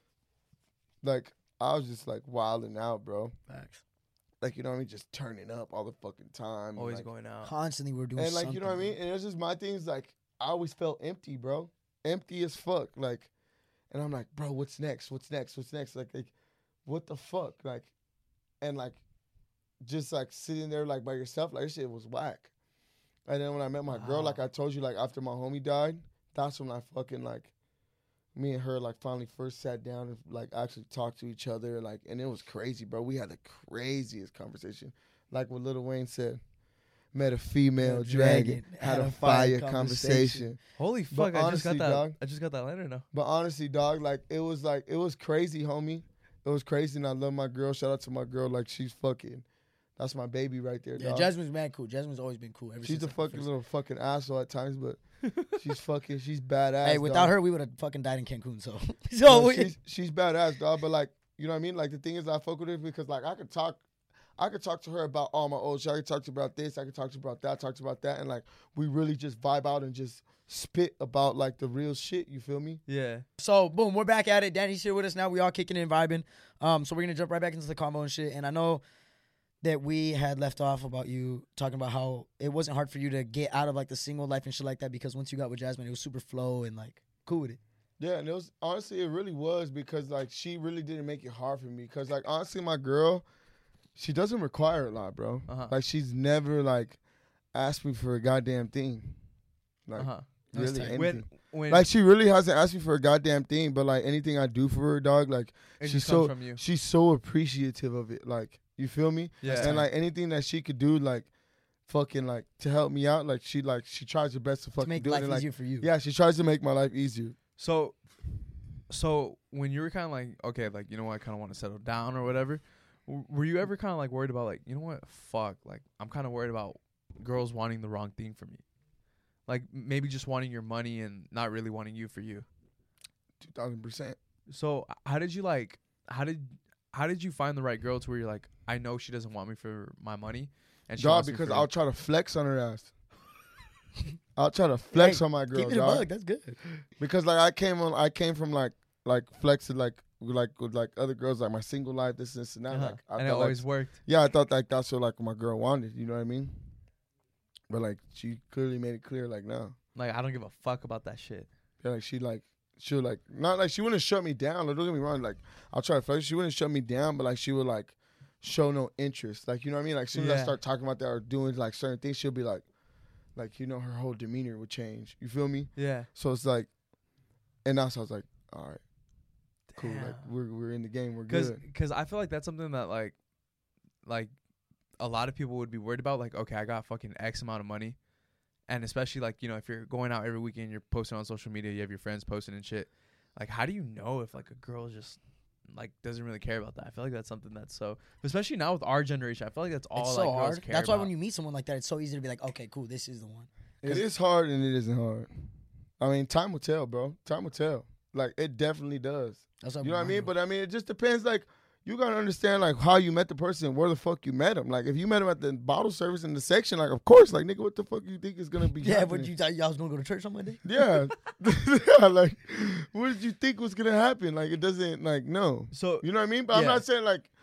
like I was just like wilding out, bro. Facts. Like, you know what I mean, just turning up all the fucking time. Always like, going out. Constantly we're doing and like, something. you know what I mean? And it's just my things, like, I always felt empty, bro. Empty as fuck. Like, and I'm like, bro, what's next? What's next? What's next? Like what the fuck? Like, and like, just like sitting there like by yourself, like, this shit was whack. And then when I met my girl, like I told you, like after my homie died, that's when I fucking like, me and her like finally first sat down and like actually talked to each other. Like, and it was crazy, bro. We had the craziest conversation. Like what Lil Wayne said. Met a female dragon, had a fire conversation. Holy fuck! But I just got honestly, that. dog- I just got that letter now. But honestly, dog, like it was crazy, homie. It was crazy, and I love my girl. Shout out to my girl. Like, she's fucking, that's my baby right there, Yeah, dog. Jasmine's mad cool. Jasmine's always been cool. Ever She's since a like, fucking first- little fucking asshole at times, but she's badass. Hey, without dog. her, we would have fucking died in Cancun. So, No, she's badass, dog. But like, you know what I mean? Like the thing is, I fuck with her because like I could talk to her about all my old shit. I could talk to her about this. I could talk to her about that. Talk to her about that, and like we really just vibe out and just spit about like the real shit. You feel me? Yeah. So boom, we're back at it. Danny's here with us now. We all kicking it and vibing. So we're gonna jump right back into the combo and shit. And I know that we had left off about you talking about how it wasn't hard for you to get out of like the single life and shit like that because once you got with Jasmine, it was super flow and like cool with it. Yeah, and it was honestly, it really was because like she really didn't make it hard for me. Because like honestly, my girl, she doesn't require a lot, bro. Uh-huh. Like she's never like asked me for a goddamn thing. Like Uh-huh. That's really tight. anything. When Like she really hasn't asked me for a goddamn thing, but like anything I do for her, dog, like it she's just comes so from you. she's so appreciative of it. Like, you feel me? Yeah. And like anything that she could do, like fucking like to help me out, like she tries her best to To fucking make do it. life And, like, easier for you. yeah, she tries to make my life easier. So when you were kind of like, okay, like, you know what, I kind of want to settle down or whatever, were you ever kind of like worried about like, you know what, fuck, like I'm kind of worried about girls wanting the wrong thing from me, like maybe just wanting your money and not really wanting you for you. 2000%. So how did you find the right girl to where you're like, I know she doesn't want me for my money, and she Dog, wants me because for I'll try to flex on her ass. I'll try to flex Hey, on my girl, Keep it a dog. bug. That's good. Because like I came from like flexing like with like other girls, like my single life, this and that. Uh-huh. Like I and it felt like, always worked. yeah, I thought like that's what like my girl wanted. You know what I mean? But like she clearly made it clear, like no, Like I don't give a fuck about that shit. yeah, like she'll like not like she wouldn't shut me down. Like, don't get me wrong, like I'll try to flex. She wouldn't shut me down, but like she would like show no interest. Like, you know what I mean? Like as soon as I Yeah. start talking about that or doing like certain things, she'll be like you know, her whole demeanor would change. You feel me? Yeah. So it's like, and that's I was like, all right, cool. Like Damn. we're in the game. We're good. Because I feel like that's something that like a lot of people would be worried about. Like, okay, I got fucking X amount of money, and especially like, you know, if you're going out every weekend, you're posting on social media, you have your friends posting and shit. Like, how do you know if like a girl just like doesn't really care about that? I feel like that's something that's so, especially now with our generation, I feel like that's all It's like so girls hard. care That's why about. when you meet someone like that, it's so easy to be like, okay, cool, this is the one. It is hard and it isn't hard. I mean, time will tell, bro. Time will tell. Like it definitely does. That's You know what I mean? But I mean, it just depends. Like, you gotta understand like how you met the person, where the fuck you met him. Like, if you met him at the bottle service in the section, like, of course, like, nigga, what the fuck you think is gonna be? yeah, happening? but you thought y'all was gonna go to church on Monday? Yeah, yeah. Like, what did you think was gonna happen? Like, it doesn't. Like, no. So You know what I mean? But I'm Yeah. not saying like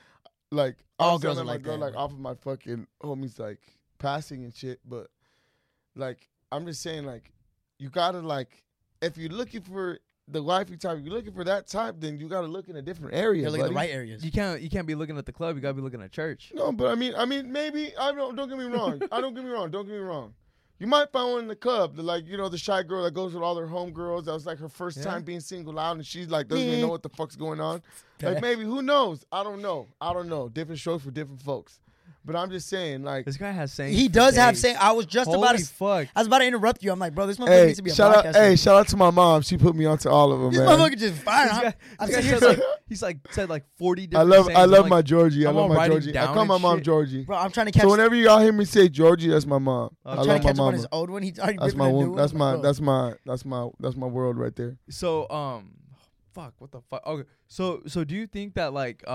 Like, All obviously, I girls met are my like girl, that, like, bro. off of my fucking homies, like, passing and shit. But, like, I'm just saying, like, you gotta, like, if you're looking for the wifey type, if you're looking for that type, then you gotta look in a different area, You're looking at the buddy. right areas. You can't be looking at the club. You gotta be looking at church. No, but I mean, maybe don't get me wrong. Don't get me wrong. You might find one in the club, like, you know, the shy girl that goes with all their homegirls. That was like her first Yeah. time being single out, and she's like doesn't even know what the fuck's going on. Okay. Like, maybe, who knows? I don't know. Different strokes for different folks. But I'm just saying, like, This guy has sayings. He for does have days. saying. I was just Holy about to. fuck. I was about to interrupt you. I'm like, bro, this motherfucker needs to be a shout broadcaster. out to my mom. She put me onto all of them, This man. motherfucker just fired. This guy, I'm this guy sitting said here like, said like 40 I different love sayings. I'm like, my Georgie. I I'm love all my writing Georgie. I down call my and mom shit. Georgie. bro, I'm trying to catch. So whenever y'all hear me say Georgie, that's my mom. I'm I I'm trying love to my catch him on mama. his old one. He's already That's ripping my a new one. one. That's Bro. my world right there. So fuck, what the fuck? Okay, so do you think that like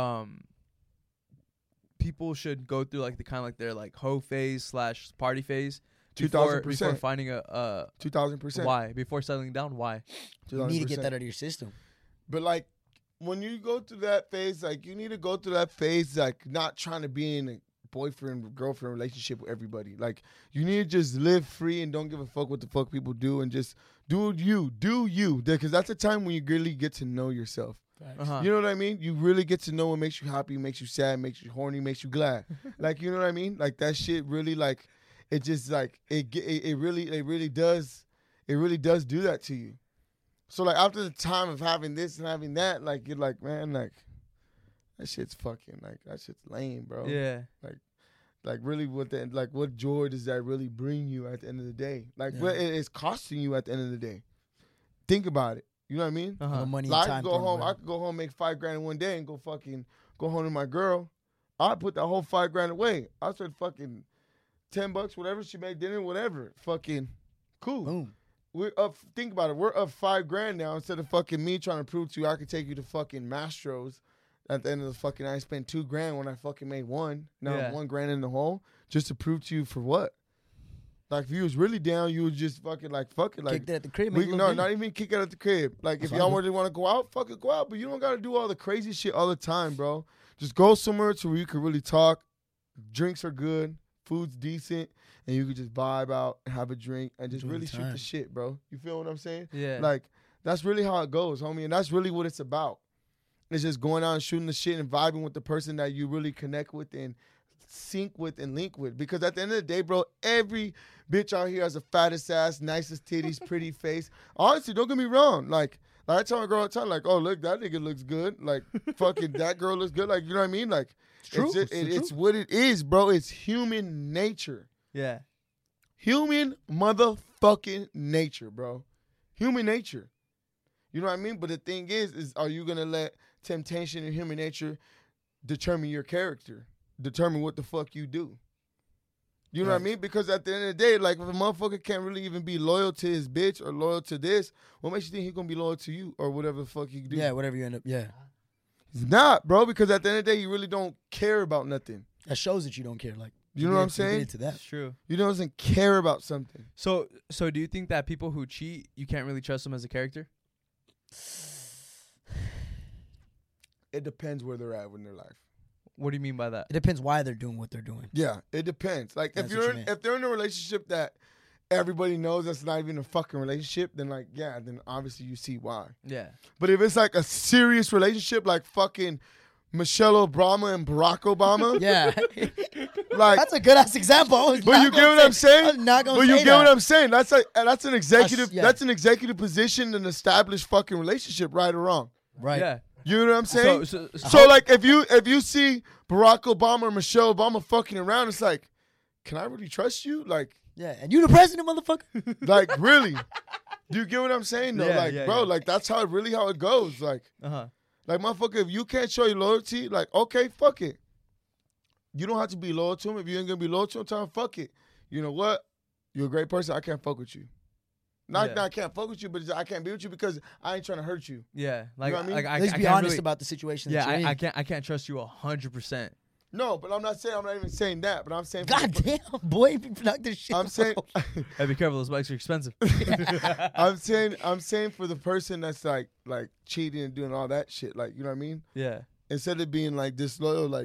people should go through like the kind of like their like hoe phase / party phase before 2000%. finding a 2000%. why before settling down? Why? You need to get 2000%. that out of your system. But like when you go through that phase, like you need to go through that phase, like not trying to be in a boyfriend girlfriend relationship with everybody. Like you need to just live free and don't give a fuck what the fuck people do, and just do you, because that's the time when you really get to know yourself. Uh-huh. You know what I mean? You really get to know what makes you happy, makes you sad, makes you horny, makes you glad. Like, you know what I mean? Like that shit really, like, it just like it really does do that to you. So like after the time of having this and having that, like you're like, man, like that shit's fucking, like that shit's lame, bro. Yeah. Like really, what joy does that really bring you at the end of the day? Like Yeah. what it is costing you at the end of the day. Think about it. You know what I mean? All Uh-huh. the money Like, and I time. could go thrown home. away. I could go home, make $5,000 in one day, and go home to my girl. I put that whole $5,000 away. I said fucking $10, whatever she made dinner, whatever. Fucking cool. Boom. We're up. Think about it. We're up $5,000 now instead of fucking me trying to prove to you I could take you to fucking Mastro's. At the end of the fucking night, I spent $2,000 when I fucking made one. Now Yeah. I'm $1,000 in the hole just to prove to you for what? Like if you was really down, you would just fucking like fuck it. Like Kicked it at the crib. we, make a no, little not money. even kick it at the crib. Like, if That's y'all fine. really want to go out, fuck it, go out. But you don't got to do all the crazy shit all the time, bro. Just go somewhere to where you can really talk. Drinks are good. Food's decent. And you can just vibe out, have a drink, and just Enjoy the really shoot time. the shit, bro. You feel what I'm saying? Yeah. Like, that's really how it goes, homie. And that's really what it's about. It's just going out and shooting the shit and vibing with the person that you really connect with and sync with and link with. Because at the end of the day, bro, every bitch out here has a fattest ass, nicest titties, pretty face. Honestly, don't get me wrong. Like I tell my girl all the time, like, oh, look, that nigga looks good. Like, fucking that girl looks good. Like, you know what I mean? Like, true. It's what it is, bro. It's human nature. yeah. Human motherfucking nature, bro. Human nature. You know what I mean? But the thing is are you going to let temptation and human nature determine your character? Determine what the fuck you do? You know what I Right. mean? Because at the end of the day, like, if a motherfucker can't really even be loyal to his bitch or loyal to this, what makes you think he's going to be loyal to you or whatever the fuck he do? Yeah, whatever you end up. Yeah, He's not, bro, because at the end of the day, you really don't care about nothing. that shows that you don't care. Like, You know what I'm get saying? into that. That's true. You doesn't care about something. So do you think that people who cheat, you can't really trust them as a character? It depends where they're at in their life. What do you mean by that? It depends why they're doing what they're doing. Yeah, it depends. Like That's if what you're you mean. if they're in a relationship that everybody knows that's not even a fucking relationship, then like yeah, then obviously you see why. Yeah. But if it's like a serious relationship, like fucking Michelle Obama and Barack Obama, Yeah, like that's a good ass example. I was but not you gonna get what I'm say- I saying? was not gonna But you say get what that. I'm saying? That's an executive yeah. that's an executive position, an established fucking relationship, right or wrong. Right. Yeah. You know what I'm saying? So So like if you see Barack Obama or Michelle Obama fucking around, it's like, can I really trust you? Like Yeah, and you the president, motherfucker. really? Do you get what I'm saying? though? Yeah, like, yeah, bro, yeah. like that's how it goes. Like uh-huh. motherfucker, if you can't show your loyalty, like, okay, fuck it. You don't have to be loyal to him. If you ain't gonna be loyal to him, tell him fuck it. You know what? You're a great person. I can't fuck with you. Not Yeah. I can't fuck with you, but I can't be with you because I ain't trying to hurt you. Yeah. Like, know what I mean? like At least I be can't honest really, about the situation. Yeah, that you're in. I can't trust you 100%. No, but I'm not even saying that, but I'm saying God damn, boy, you knocked this shit. I'm saying Hey, be careful. Those bikes are expensive. I'm saying for the person that's like cheating and doing all that shit, like, you know what I mean? Yeah. Instead of being like disloyal, like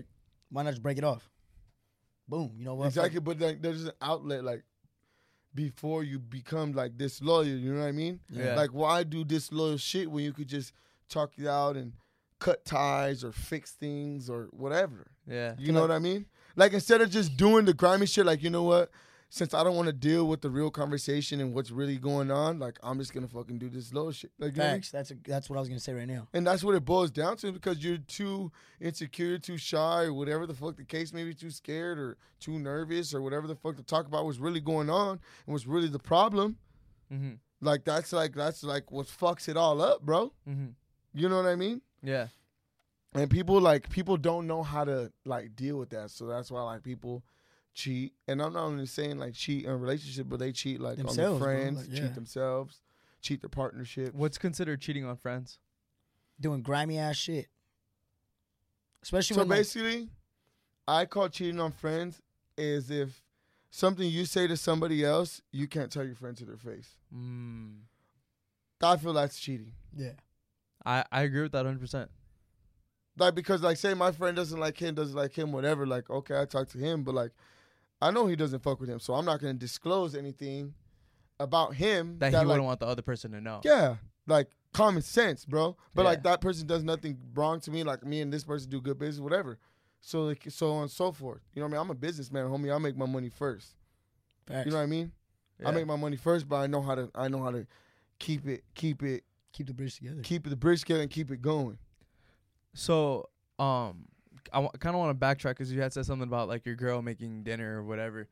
Why not just break it off? Boom. You know what? Exactly, but like, there's an outlet like before you become like disloyal. You know what I mean? Yeah. Like, why do disloyal shit when you could just talk it out and cut ties or fix things or whatever? Yeah. You know what I mean? Like, instead of just doing the grimy shit, like, you know what? Since I don't want to deal with the real conversation and what's really going on, like, I'm just gonna fucking do this low shit. Like, you know what I mean? Facts. That's what I was gonna say right now. And that's what it boils down to, because you're too insecure, too shy, or whatever the fuck the case may be, too scared or too nervous or whatever the fuck to talk about what's really going on and what's really the problem. Mm-hmm. Like that's like what fucks it all up, bro. Mm-hmm. You know what I mean? Yeah. And people don't know how to like deal with that. So that's why like people cheat. And I'm not only saying like cheat in a relationship, but they cheat like on Themselves, their bro. friends, Like, yeah. cheat themselves, cheat their partnership. What's considered cheating on friends? Doing grimy ass shit. Especially So when like, basically, I call cheating on friends is if something you say to somebody else, you can't tell your friend to their face. Mm. I feel that's cheating. yeah. I agree with that 100%. Like, because like say my friend doesn't like him, whatever, like, okay, I talk to him, but like I know he doesn't fuck with him, so I'm not gonna disclose anything about him That he like, wouldn't want the other person to know. yeah, like common sense, bro. But Yeah. like that person does nothing wrong to me, like me and this person do good business, whatever. So like so on and so forth. You know what I mean? I'm a businessman, homie. I make my money first. Facts. You know what I mean? Yeah. I make my money first, but I know how to keep it Keep the bridge together. keep the bridge together and keep it going. So, I kind of want to backtrack because you had said something about like your girl making dinner or whatever.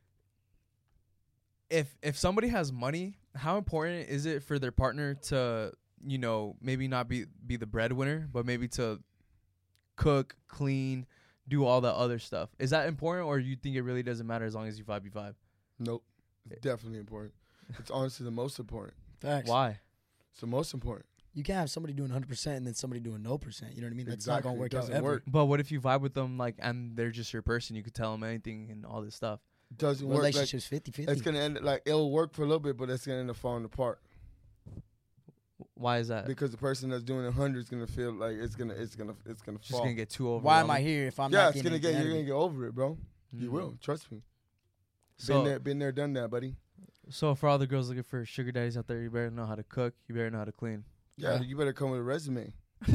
If somebody has money, how important is it for their partner to, you know, maybe not be the breadwinner, but maybe to cook, clean, do all the other stuff? Is that important, or you think it really doesn't matter as long as you 5v5? Nope. It's definitely important. It's honestly the most important. Facts. Why? It's the most important. You can't have somebody doing 100% and then somebody doing 0%. You know what I mean? That's not Exactly. gonna It work out doesn't ever. work. But what if you vibe with them like and they're just your person? You could tell them anything and all this stuff. It doesn't work. Like, Relationships 50-50. it's gonna end like it'll work for a little bit, but it's gonna end up falling apart Why is that? because the person that's doing 100 is gonna feel like it's gonna Just fall. gonna get too over. Why am I here if I'm Yeah, not it's getting gonna get anything you're out gonna of get over it, bro. You Mm. will. Trust me. So, Been there, done that, buddy. so for all the girls looking for sugar daddies out there, you better know how to cook. You better know how to clean. Yeah, Yeah. you better come with a resume.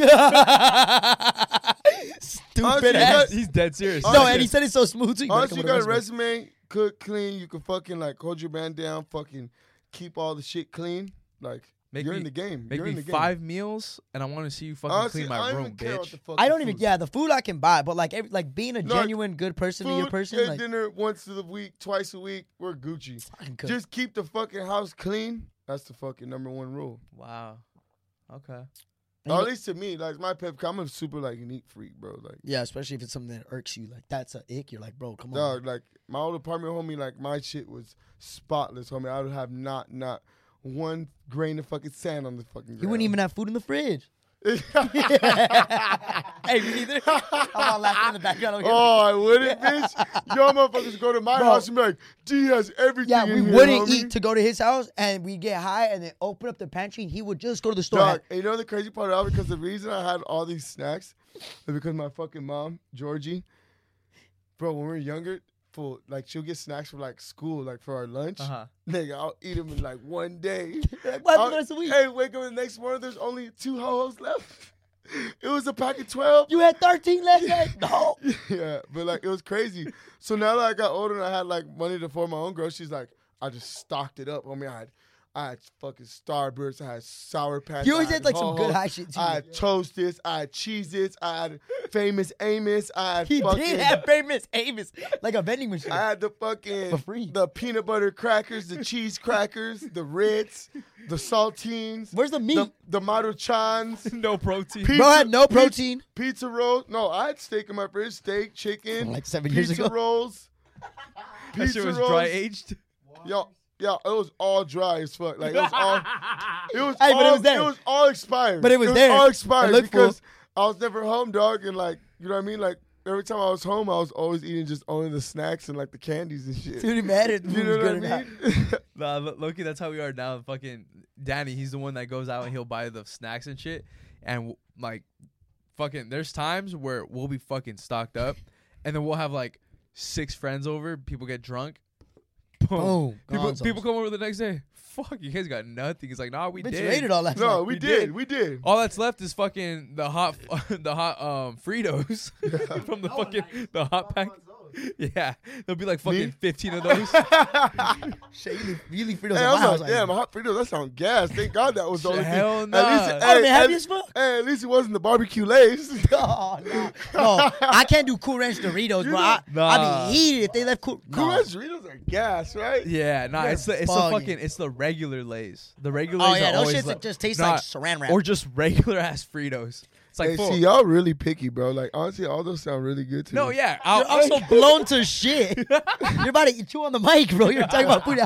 Stupid Honestly, ass. He's dead serious. No, and he said it so smooth too. Honestly, you got a resume, cook, clean. You can fucking like hold your band down, fucking keep all the shit clean. Like Make you're me- in the game. Make You're me in the game. 5 meals, and I want to see you fucking Honestly, clean I my don't room, even care what bitch. the fuck I the don't even. food. Yeah, the food I can buy, but like being a No, genuine good person to your Food person, and like dinner once a week, twice a week. We're Gucci. fucking cook. Just keep the fucking house clean. That's the fucking number one rule. Wow. Okay. And Or you at know- least to me, like my pep. I'm a super like neat freak, bro. Like yeah, especially if it's something that irks you, like that's a ick. You're like, bro, come on. dog, like my old apartment, homie. Like my shit was spotless, homie. I would have not one grain of fucking sand on the fucking ground. You wouldn't even have food in the fridge. Hey, me neither. I'm all laughing in the background. over here. Oh, I wouldn't, bitch. Yo, motherfuckers go to my Bro. house and be like, D has everything. Yeah, in we here, wouldn't homie. eat to go to his house, and we get high, and then open up the pantry, and he would just go to the store. Dog, and you know the crazy part about it? Because the reason I had all these snacks is because my fucking mom, Georgie, bro, when we were younger, fool, like she'll get snacks for like school, like for our lunch. Uh-huh. Nigga, I'll eat them in like one day. Like, what happened the rest of the week? Hey, wake up the next morning, there's only 2 ho-hos left. It was a pack of 12. You had 13 last night? No. Yeah, but like it was crazy. So now that I got older and I had like money to afford my own groceries, like I just stocked it up. I mean, I had fucking Starburst, I had Sour Patch. You always I had like some Ho-Ho, good high shit too. I had Toasters, I had Cheez-Its, I had Famous Amos, I had He fucking, did have famous Amos, like a vending machine. I had the fucking For free. the peanut butter crackers, the cheese crackers, the Ritz, the saltines, Where's the meat? the Maruchans, No protein. Pizza- Bro had no protein. pizza rolls. No, I had steak in my fridge, steak, chicken, Like 7 years pizza ago. rolls. That shit was dry aged. Yo, it was all dry as fuck. Like it was all, Hey, but it was there. It was all expired. But it was there. all It expired looked because I was never home, dog, and like you know what I mean. Like every time I was home, I was always eating just only the snacks and like the candies and shit. Dude, it mattered. You know what I mean? Nah, Loki, that's how we are now. Fucking Danny, he's the one that goes out and he'll buy the snacks and shit. And like, fucking, there's times where we'll be fucking stocked up, and then we'll have like 6 friends over. People get drunk. Boom. Boom. People come over the next day. Fuck, you guys got nothing. He's like, nah, we Bitch did. rated all that. No, stuff. we did. did. All that's left is fucking the hot Fritos from the hot pack. Yeah, there'll be like fucking 15 of those. Shit, you leave Fritos Hey, at I my house. was like, damn, my hot Fritos, that sound gas. Thank God that was the only thing. Hell nah. At least, I would've been happy at, as fuck. hey, at least it wasn't the barbecue Lays. Oh, no, I can't do Cool Ranch Doritos, bro. I'd be heated if they left Cool. Cool No. Ranch Doritos are gas, right? Yeah, nah, it's the foggy. fucking it's the regular Lays. The regular Oh Lays yeah, are those always shits like, that just taste nah, like Saran wrap. or just regular ass Fritos. It's like Hey, full. see, y'all really picky, bro. Like, honestly, all those sound really good to No, me. yeah, You're also blown to shit. You're about to chew on the mic, bro. You're talking about food. All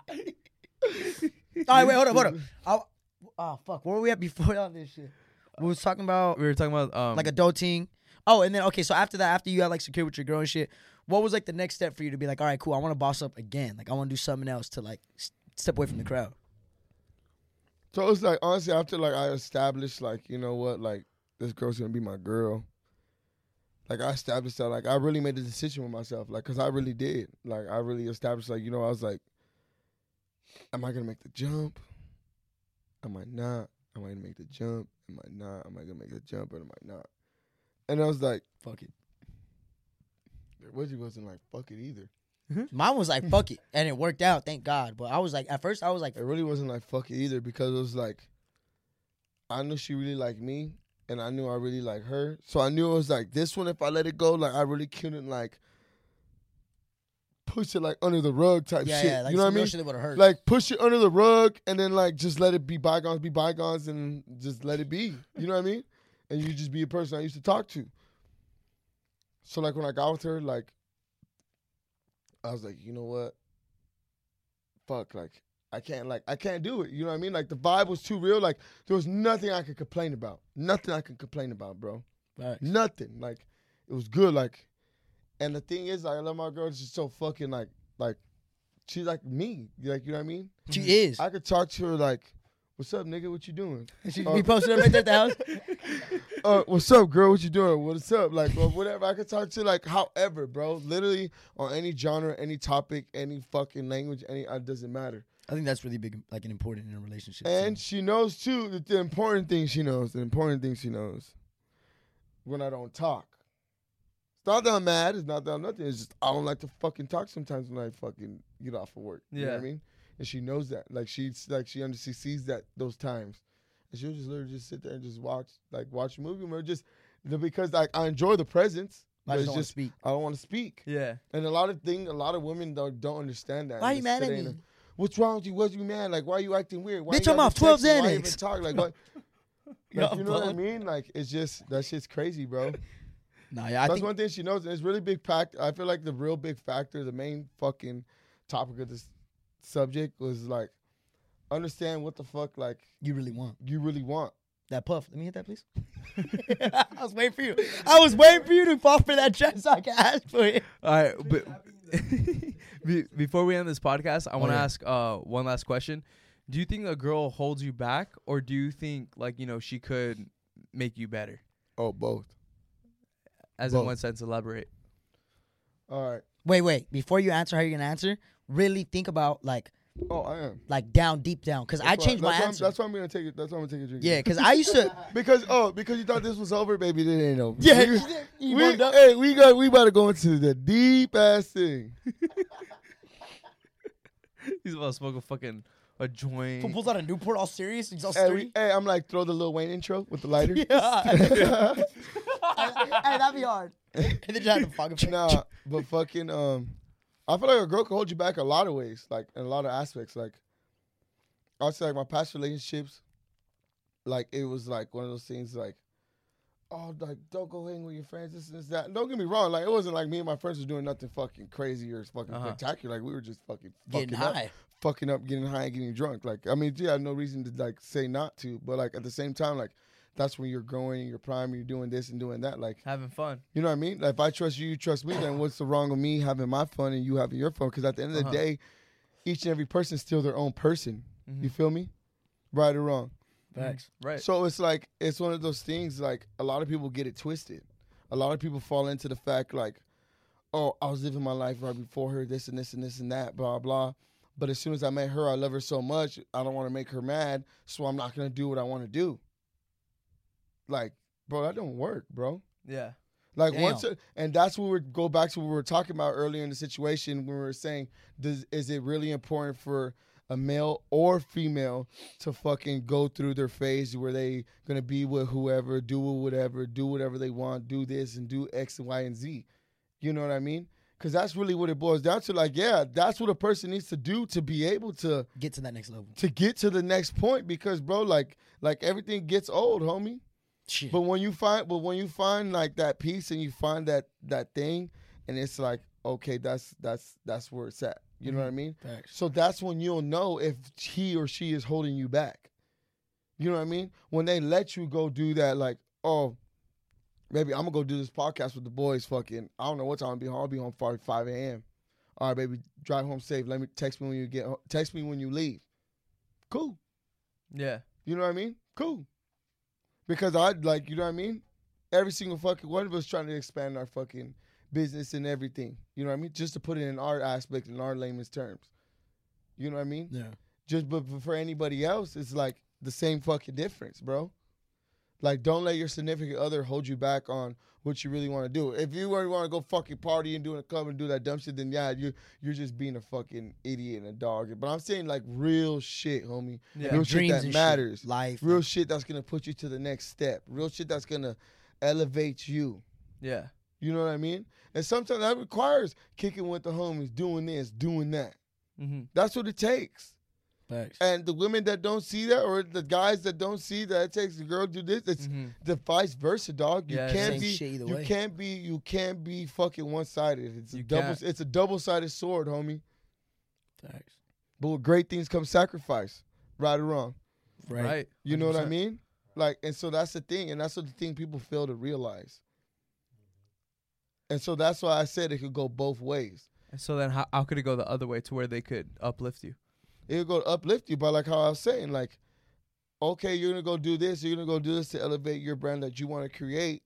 right, wait, hold up. Oh fuck, where were we at before all this shit? We was talking about we were talking about like adulting. Oh, and then okay, so after that, after you got like secure with your girl and shit, what was like the next step for you to be like, all right, cool, I want to boss up again. Like I want to do something else to like step away from the crowd. So it's like, honestly, after like I established, like, you know what, like, this girl's gonna be my girl. Like, I established that, like, I really made a decision with myself, like, cause I really did. Like, I really established, like, you know, I was like, am I gonna make the jump? Am I not? Am I gonna make the jump? Am I not? Am I gonna make the jump or am I not? And I was like, Fuck it. Reggie wasn't like, fuck it either. Mine was like, fuck it, and it worked out, thank God. But I was like, at first, I was like, It really wasn't like, fuck it either, because it was like, I knew she really liked me, and I knew I really liked her. So I knew it was like, this one, if I let it go, like, I really couldn't, like, push it, like, under the rug type yeah, shit. yeah, like you know what I some real mean? shit that would have hurt. Like, push it under the rug, and then, like, just let it be bygones, and just let it be. You know what I mean? And you just be a person I used to talk to. So, like, when I got with her, like, I was like, you know what? Fuck, like, I can't do it. You know what I mean? Like, the vibe was too real. Like, there was nothing I could complain about. Nothing I could complain about, bro. Facts. Nothing. Like, it was good. Like, and the thing is, like, I love my girl. She's so fucking, like, she's like me. Like, you know what I mean? She is. I could talk to her, like, what's up, nigga? What you doing? She be posted up right there at the house. What's up, girl? What you doing? What's up? Like, or whatever. I could talk to, like, however, bro. Literally on any genre, any topic, any fucking language, it doesn't matter. I think that's really big, like, an important in a relationship. And too. she knows, too, that the important thing she knows, when I don't talk. It's not that I'm mad. It's not that I'm nothing. It's just I don't like to fucking talk sometimes when I fucking get off of work. You know what I mean? And she knows that. Like, she sees that those times. And she'll just literally just sit there and just watch a movie. Or just, because, like, I enjoy the presence. I But just it's don't want to just, speak. I don't want to speak. Yeah. And a lot of women don't understand that. Why are you And mad it's at today, me? What's wrong with you? What's you mad? Like, why are you acting weird? Why Bitch, you I'm gotta off be 12 texting? Why you even Xanax. talk? Like, what? You're Like, you know what I off, bro. mean? Like, it's just, that shit's crazy, bro. Nah, yeah, I That's think one thing she knows. And it's really big factor. I feel like the real big factor, the main fucking topic of this subject was, like, understand what the fuck, like, you really want you really want. that puff. Let me hit that, please. I was waiting for you. I was waiting for you to fall for that chest so I can ask for it. All right, but before we end this podcast, I want to yeah. ask one last question. Do you think a girl holds you back, or do you think, like, you know, she could make you better? Oh, both. As Both. in what sense? Elaborate. All right. Wait. Before you answer how you're gonna answer, really think about like Oh, I am. down, deep down, because I changed my answer. That's why I'm gonna take it. That's why I'm gonna take a drink. Yeah, because I used to. Because you thought this was over, baby. It ain't over. Yeah, we about to go into the deep ass thing. He's about to smoke a joint. Pulls out a Newport, all serious. He's all Hey, sturdy. I'm like, throw the Lil Wayne intro with the lighter. Yeah. Hey, that'd be hard. And then you have to fucking. Nah, but fucking I feel like a girl can hold you back a lot of ways, like in a lot of aspects. Like I'll say, like my past relationships, like it was like one of those things, like, oh, like don't go hang with your friends, this and this, that. And don't get me wrong, like it wasn't like me and my friends was doing nothing fucking crazy or fucking spectacular. Like we were just fucking Getting high. fucking up, getting high, and getting drunk. Like I mean, yeah, I have no reason to like say not to, but like at the same time, like that's when you're growing, you're prime, you're doing this and doing that. Like Having fun. you know what I mean? Like if I trust you, you trust me, then what's the wrong with me having my fun and you having your fun? Because at the end of the day, each and every person is still their own person. You feel me? Right or wrong? Facts. Right. So it's like, it's one of those things, like a lot of people get it twisted. A lot of people fall into the fact like, oh, I was living my life right before her, this and this and this and that, blah, blah. But as soon as I met her, I love her so much, I don't want to make her mad, so I'm not going to do what I want to do. Like, bro, that don't work, bro. Yeah. Like Damn. and that's where we go back to what we were talking about earlier in the situation when we were saying, is it really important for a male or female to fucking go through their phase where they gonna be with whoever, do whatever they want, do this and do X and Y and Z. You know what I mean? Because that's really what it boils down to. Like, yeah, that's what a person needs to do to be able to Get to that next level. to get to the next point. Because, bro, like everything gets old, homie. Shit. But when you find like that piece and you find that thing, and it's like, okay, that's where it's at. You know what I mean? Facts. So that's when you'll know if he or she is holding you back. You know what I mean? When they let you go do that, like, oh, baby, I'm gonna go do this podcast with the boys. Fucking, I don't know what time I'll be home. I'll be home 5 a.m. All right, baby, drive home safe. Let me text me when you get home. Text me when you leave. Cool. Yeah. You know what I mean? Cool. Because I like, you know what I mean? Every single fucking one of us trying to expand our fucking business and everything. You know what I mean? Just to put it in our aspect, in our layman's terms. You know what I mean? Yeah. But for anybody else, it's like the same fucking difference, bro. Like, don't let your significant other hold you back on what you really want to do. If you really want to go fucking party and do in a club and do that dumb shit, then yeah, you're just being a fucking idiot and a dog. But I'm saying like real shit, homie. Yeah. Real Dreams shit that and matters. shit. Life. Real shit that's gonna put you to the next step. Real shit that's gonna elevate you. Yeah. You know what I mean? And sometimes that requires kicking with the homies, doing this, doing that. Mm-hmm. That's what it takes. Facts. And the women that don't see that, or the guys that don't see that it takes a girl to do this, it's the vice versa, dog. You Yeah, can't same be, shit either you way. can't be fucking one sided. You can't. It's a double-sided sword, homie. Facts. But with great things come sacrifice, right or wrong. Right. You know what I 100%. mean? Like, and so that's the thing, and that's what the thing people fail to realize. And so that's why I said it could go both ways. And so then how could it go the other way to where they could uplift you? It'll go uplift you, but like how I was saying, like, okay, you're gonna go do this, you're gonna go do this to elevate your brand that you want to create.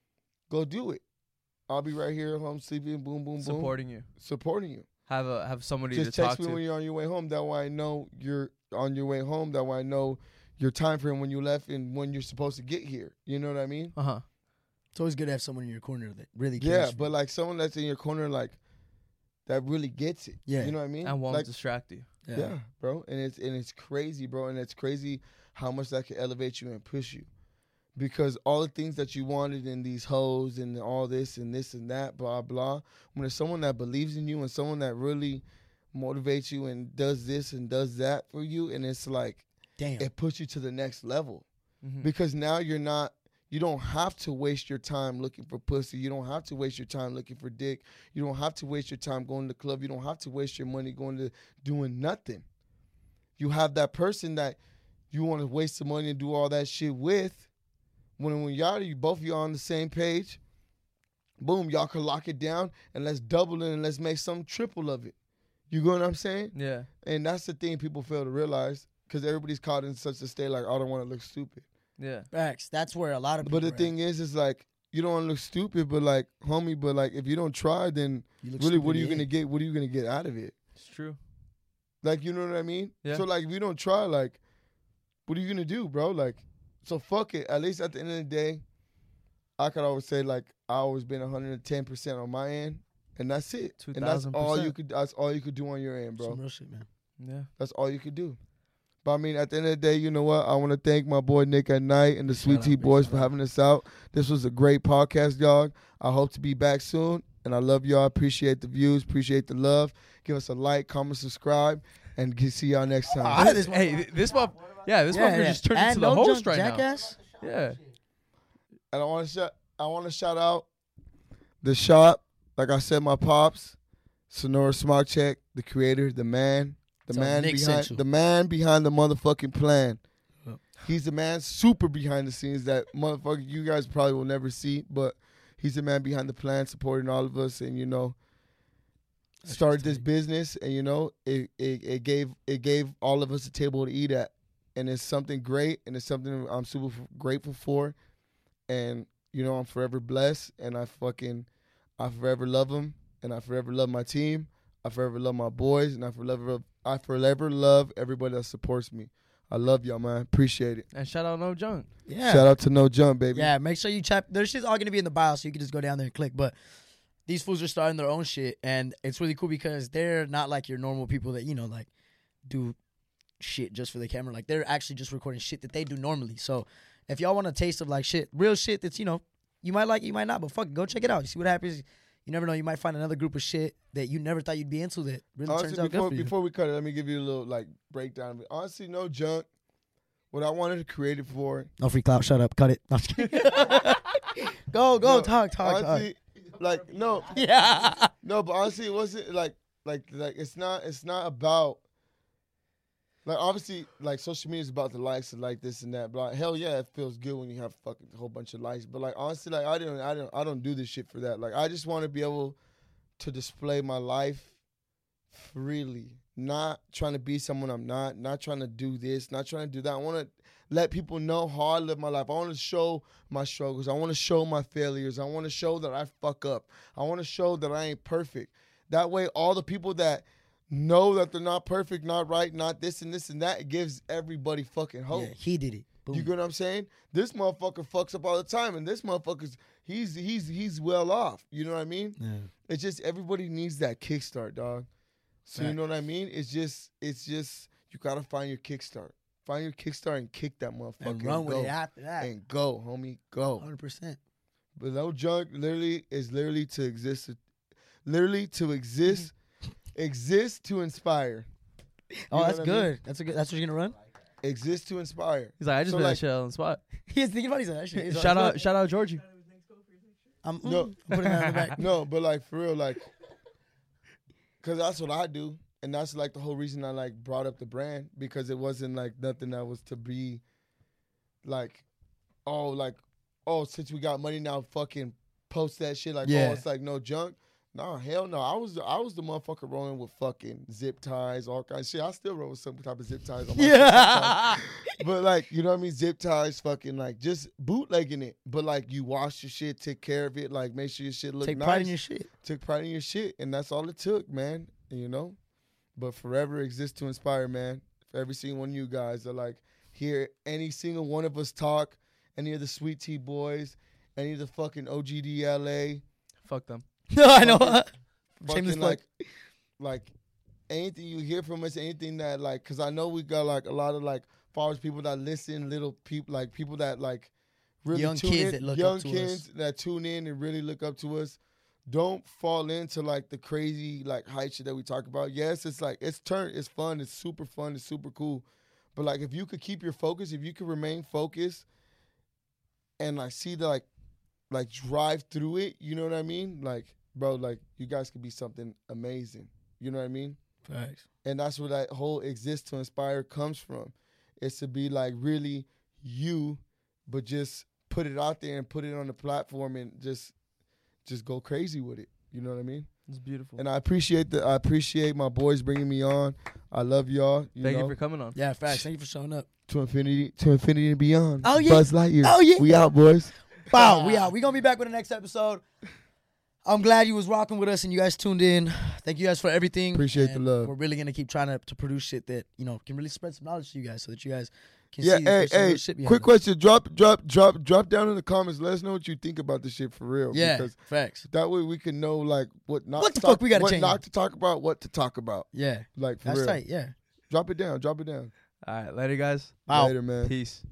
Go do it. I'll be right here, home sleeping, boom, boom, boom, Supporting you. supporting you. Have somebody Just to talk text me to. when you're on your way home. That way I know you're on your way home. That way I know your time frame when you left and when you're supposed to get here. You know what I mean? Uh-huh. It's always good to have someone in your corner that really Yeah, cares. for but you. like someone that's in your corner, like that really gets it. Yeah. You know what I mean? And won't like, distract you. yeah, bro. And it's crazy, bro. And it's crazy how much that can elevate you and push you. Because all the things that you wanted in these hoes and all this and that, blah, blah. When there's someone that believes in you and someone that really motivates you and does this and does that for you, and it's like, Damn. it puts you to the next level. Mhm. Because now you don't have to waste your time looking for pussy. You don't have to waste your time looking for dick. You don't have to waste your time going to the club. You don't have to waste your money going to doing nothing. You have that person that you want to waste the money and do all that shit with. When both of y'all on the same page, boom, y'all can lock it down and let's double it and let's make some triple of it. You know what I'm saying? Yeah. And that's the thing people fail to realize because everybody's caught in such a state like, I don't want to look stupid. Yeah. Facts. That's where a lot of people But the thing is like, you don't want to look stupid, but like, homie, but like, if you don't try, then really, what are you gonna get? What are you gonna get out of it? It's true. Like, you know what I mean? Yeah. So like, if you don't try, like, what are you gonna do, bro? Like, so fuck it. At least at the end of the day, I could always say like, I always been 110% on my end, and that's it. And that's all you 2000%. could. That's all you could do on your end, bro. Some real shit, man. Yeah. That's all you could do. But I mean, at the end of the day, you know what? I want to thank my boy Nick at Night and the Sweet Shout Tea out, Boys shout for out. having us out. This was a great podcast, y'all. I hope to be back soon. And I love y'all. Appreciate the views. Appreciate the love. Give us a like, comment, subscribe, and see y'all next time. This Hey, this motherfucker just turned into the host right jackass. now. Yeah. And I want to shout out the shop. Like I said, my pops, Sonora Smogcheck, the creator, the man Tell him Nick sent you. the motherfucking plan. Yep. He's the man super behind the scenes that motherfucker you guys probably will never see, but he's the man behind the plan, supporting all of us, and started this business, and it gave all of us a table to eat at, and it's something great, and it's something I'm super grateful for, and I'm forever blessed, and I forever love him, and I forever love my team. I forever love my boys, and I forever love everybody that supports me. I love y'all, man. Appreciate it. And shout out No Junk. Yeah. Shout out to No Jump, baby. Yeah, make sure you check. Their shit's all gonna be in the bio, so you can just go down there and click. But these fools are starting their own shit, and it's really cool because they're not like your normal people that like do shit just for the camera. Like they're actually just recording shit that they do normally. So if y'all want a taste of like shit, real shit that's you might like, you might not, but fuck it, go check it out. You see what happens. You never know. You might find another group of shit that you never thought you'd be into that really Honestly, turns out good for you. before we cut it, let me give you a little like breakdown of it. Honestly, No Junk. What I wanted to create it for. No free clout. Shut up. Cut it. No, I'm just kidding. Go. No, Talk. Honestly, like no, Yeah. no, but honestly, it wasn't like it's not about. Like obviously, like social media is about the likes and like this and that. But like, hell yeah, it feels good when you have fucking a whole bunch of likes. But like honestly, like I don't do this shit for that. Like I just want to be able to display my life freely, not trying to be someone I'm not trying to do this, not trying to do that. I want to let people know how I live my life. I want to show my struggles. I want to show my failures. I want to show that I fuck up. I want to show that I ain't perfect. That way, all the people that know that they're not perfect, not right, not this and this and that, it gives everybody fucking hope. Yeah, he did it. Boom. You get what I'm saying? This motherfucker fucks up all the time, and this motherfucker's he's well off. You know what I mean? Yeah. It's just everybody needs that kickstart, dog. So you know what I mean? It's just you gotta find your kickstart. Find your kickstart and kick that motherfucker. And run with go. it after that. And go, homie, go. 100%. But No Junk literally to exist, exist to inspire. You Oh, know that's what I mean? good. That's what you're gonna run. Exist to inspire. He's like, I just So, put like- that shit on the spot. He's thinking about that shit. Shout out Georgie. I'm No. putting that in the back. No, but like for real, like, cause that's what I do, and that's like the whole reason I like brought up the brand, because it wasn't like nothing that was to be, like, since we got money now, fucking post that shit like, Yeah. oh, it's like No Junk. No, hell no. I was the motherfucker rolling with fucking zip ties, all kinds of shit. I still roll with some type of zip ties on my shit Yeah. sometimes. But like, you know what I mean? Zip ties, fucking like just bootlegging it. But like you wash your shit, take care of it, like make sure your shit look Take nice. pride in your shit. Take pride in your shit, and that's all it took, man. You know? But forever exist to inspire, man. For every single one of you guys that like hear any single one of us talk, any of the Sweet Tea Boys, any of the fucking OGDLA, Fuck them. No, I know. fucking Shameless plug. like anything you hear from us, anything that like, cause I know we got like a lot of like followers, people that listen, little people, like people that like really Young tune kids in, that look young up to kids us. that tune in and really look up to us. Don't fall into like the crazy like hype shit that we talk about. Yes, it's like it's fun, it's super cool. But like if you could keep your focus, if you could remain focused and like see the like drive through it, you know what I mean? Like, bro, like you guys could be something amazing. You know what I mean? Facts. And that's where that whole exist to inspire comes from. It's to be like really you, but just put it out there and put it on the platform and just go crazy with it. You know what I mean? It's beautiful. And I appreciate my boys bringing me on. I love y'all. Thank you for coming on. Yeah, facts. Thank you for showing up. to infinity and beyond. Oh, yeah. Buzz Lightyear. Oh, yeah. We out, boys. Wow, we out. We gonna be back with the next episode. I'm glad you was rocking with us and you guys tuned in. Thank you guys for everything. Appreciate the And love. We're really gonna keep trying to produce shit that can really spread some knowledge to you guys, so that you guys can Yeah, see there's some hey, real shit behind quick it. question. Drop down in the comments. Let us know what you think about this shit for real. Yeah, Because facts. that way we can know like what not What to the fuck talk, we gotta what change. not to talk about, what to talk about. Yeah, Like for that's real. tight. Yeah. Drop it down. All right, later, guys. Wow. Later, man. Peace.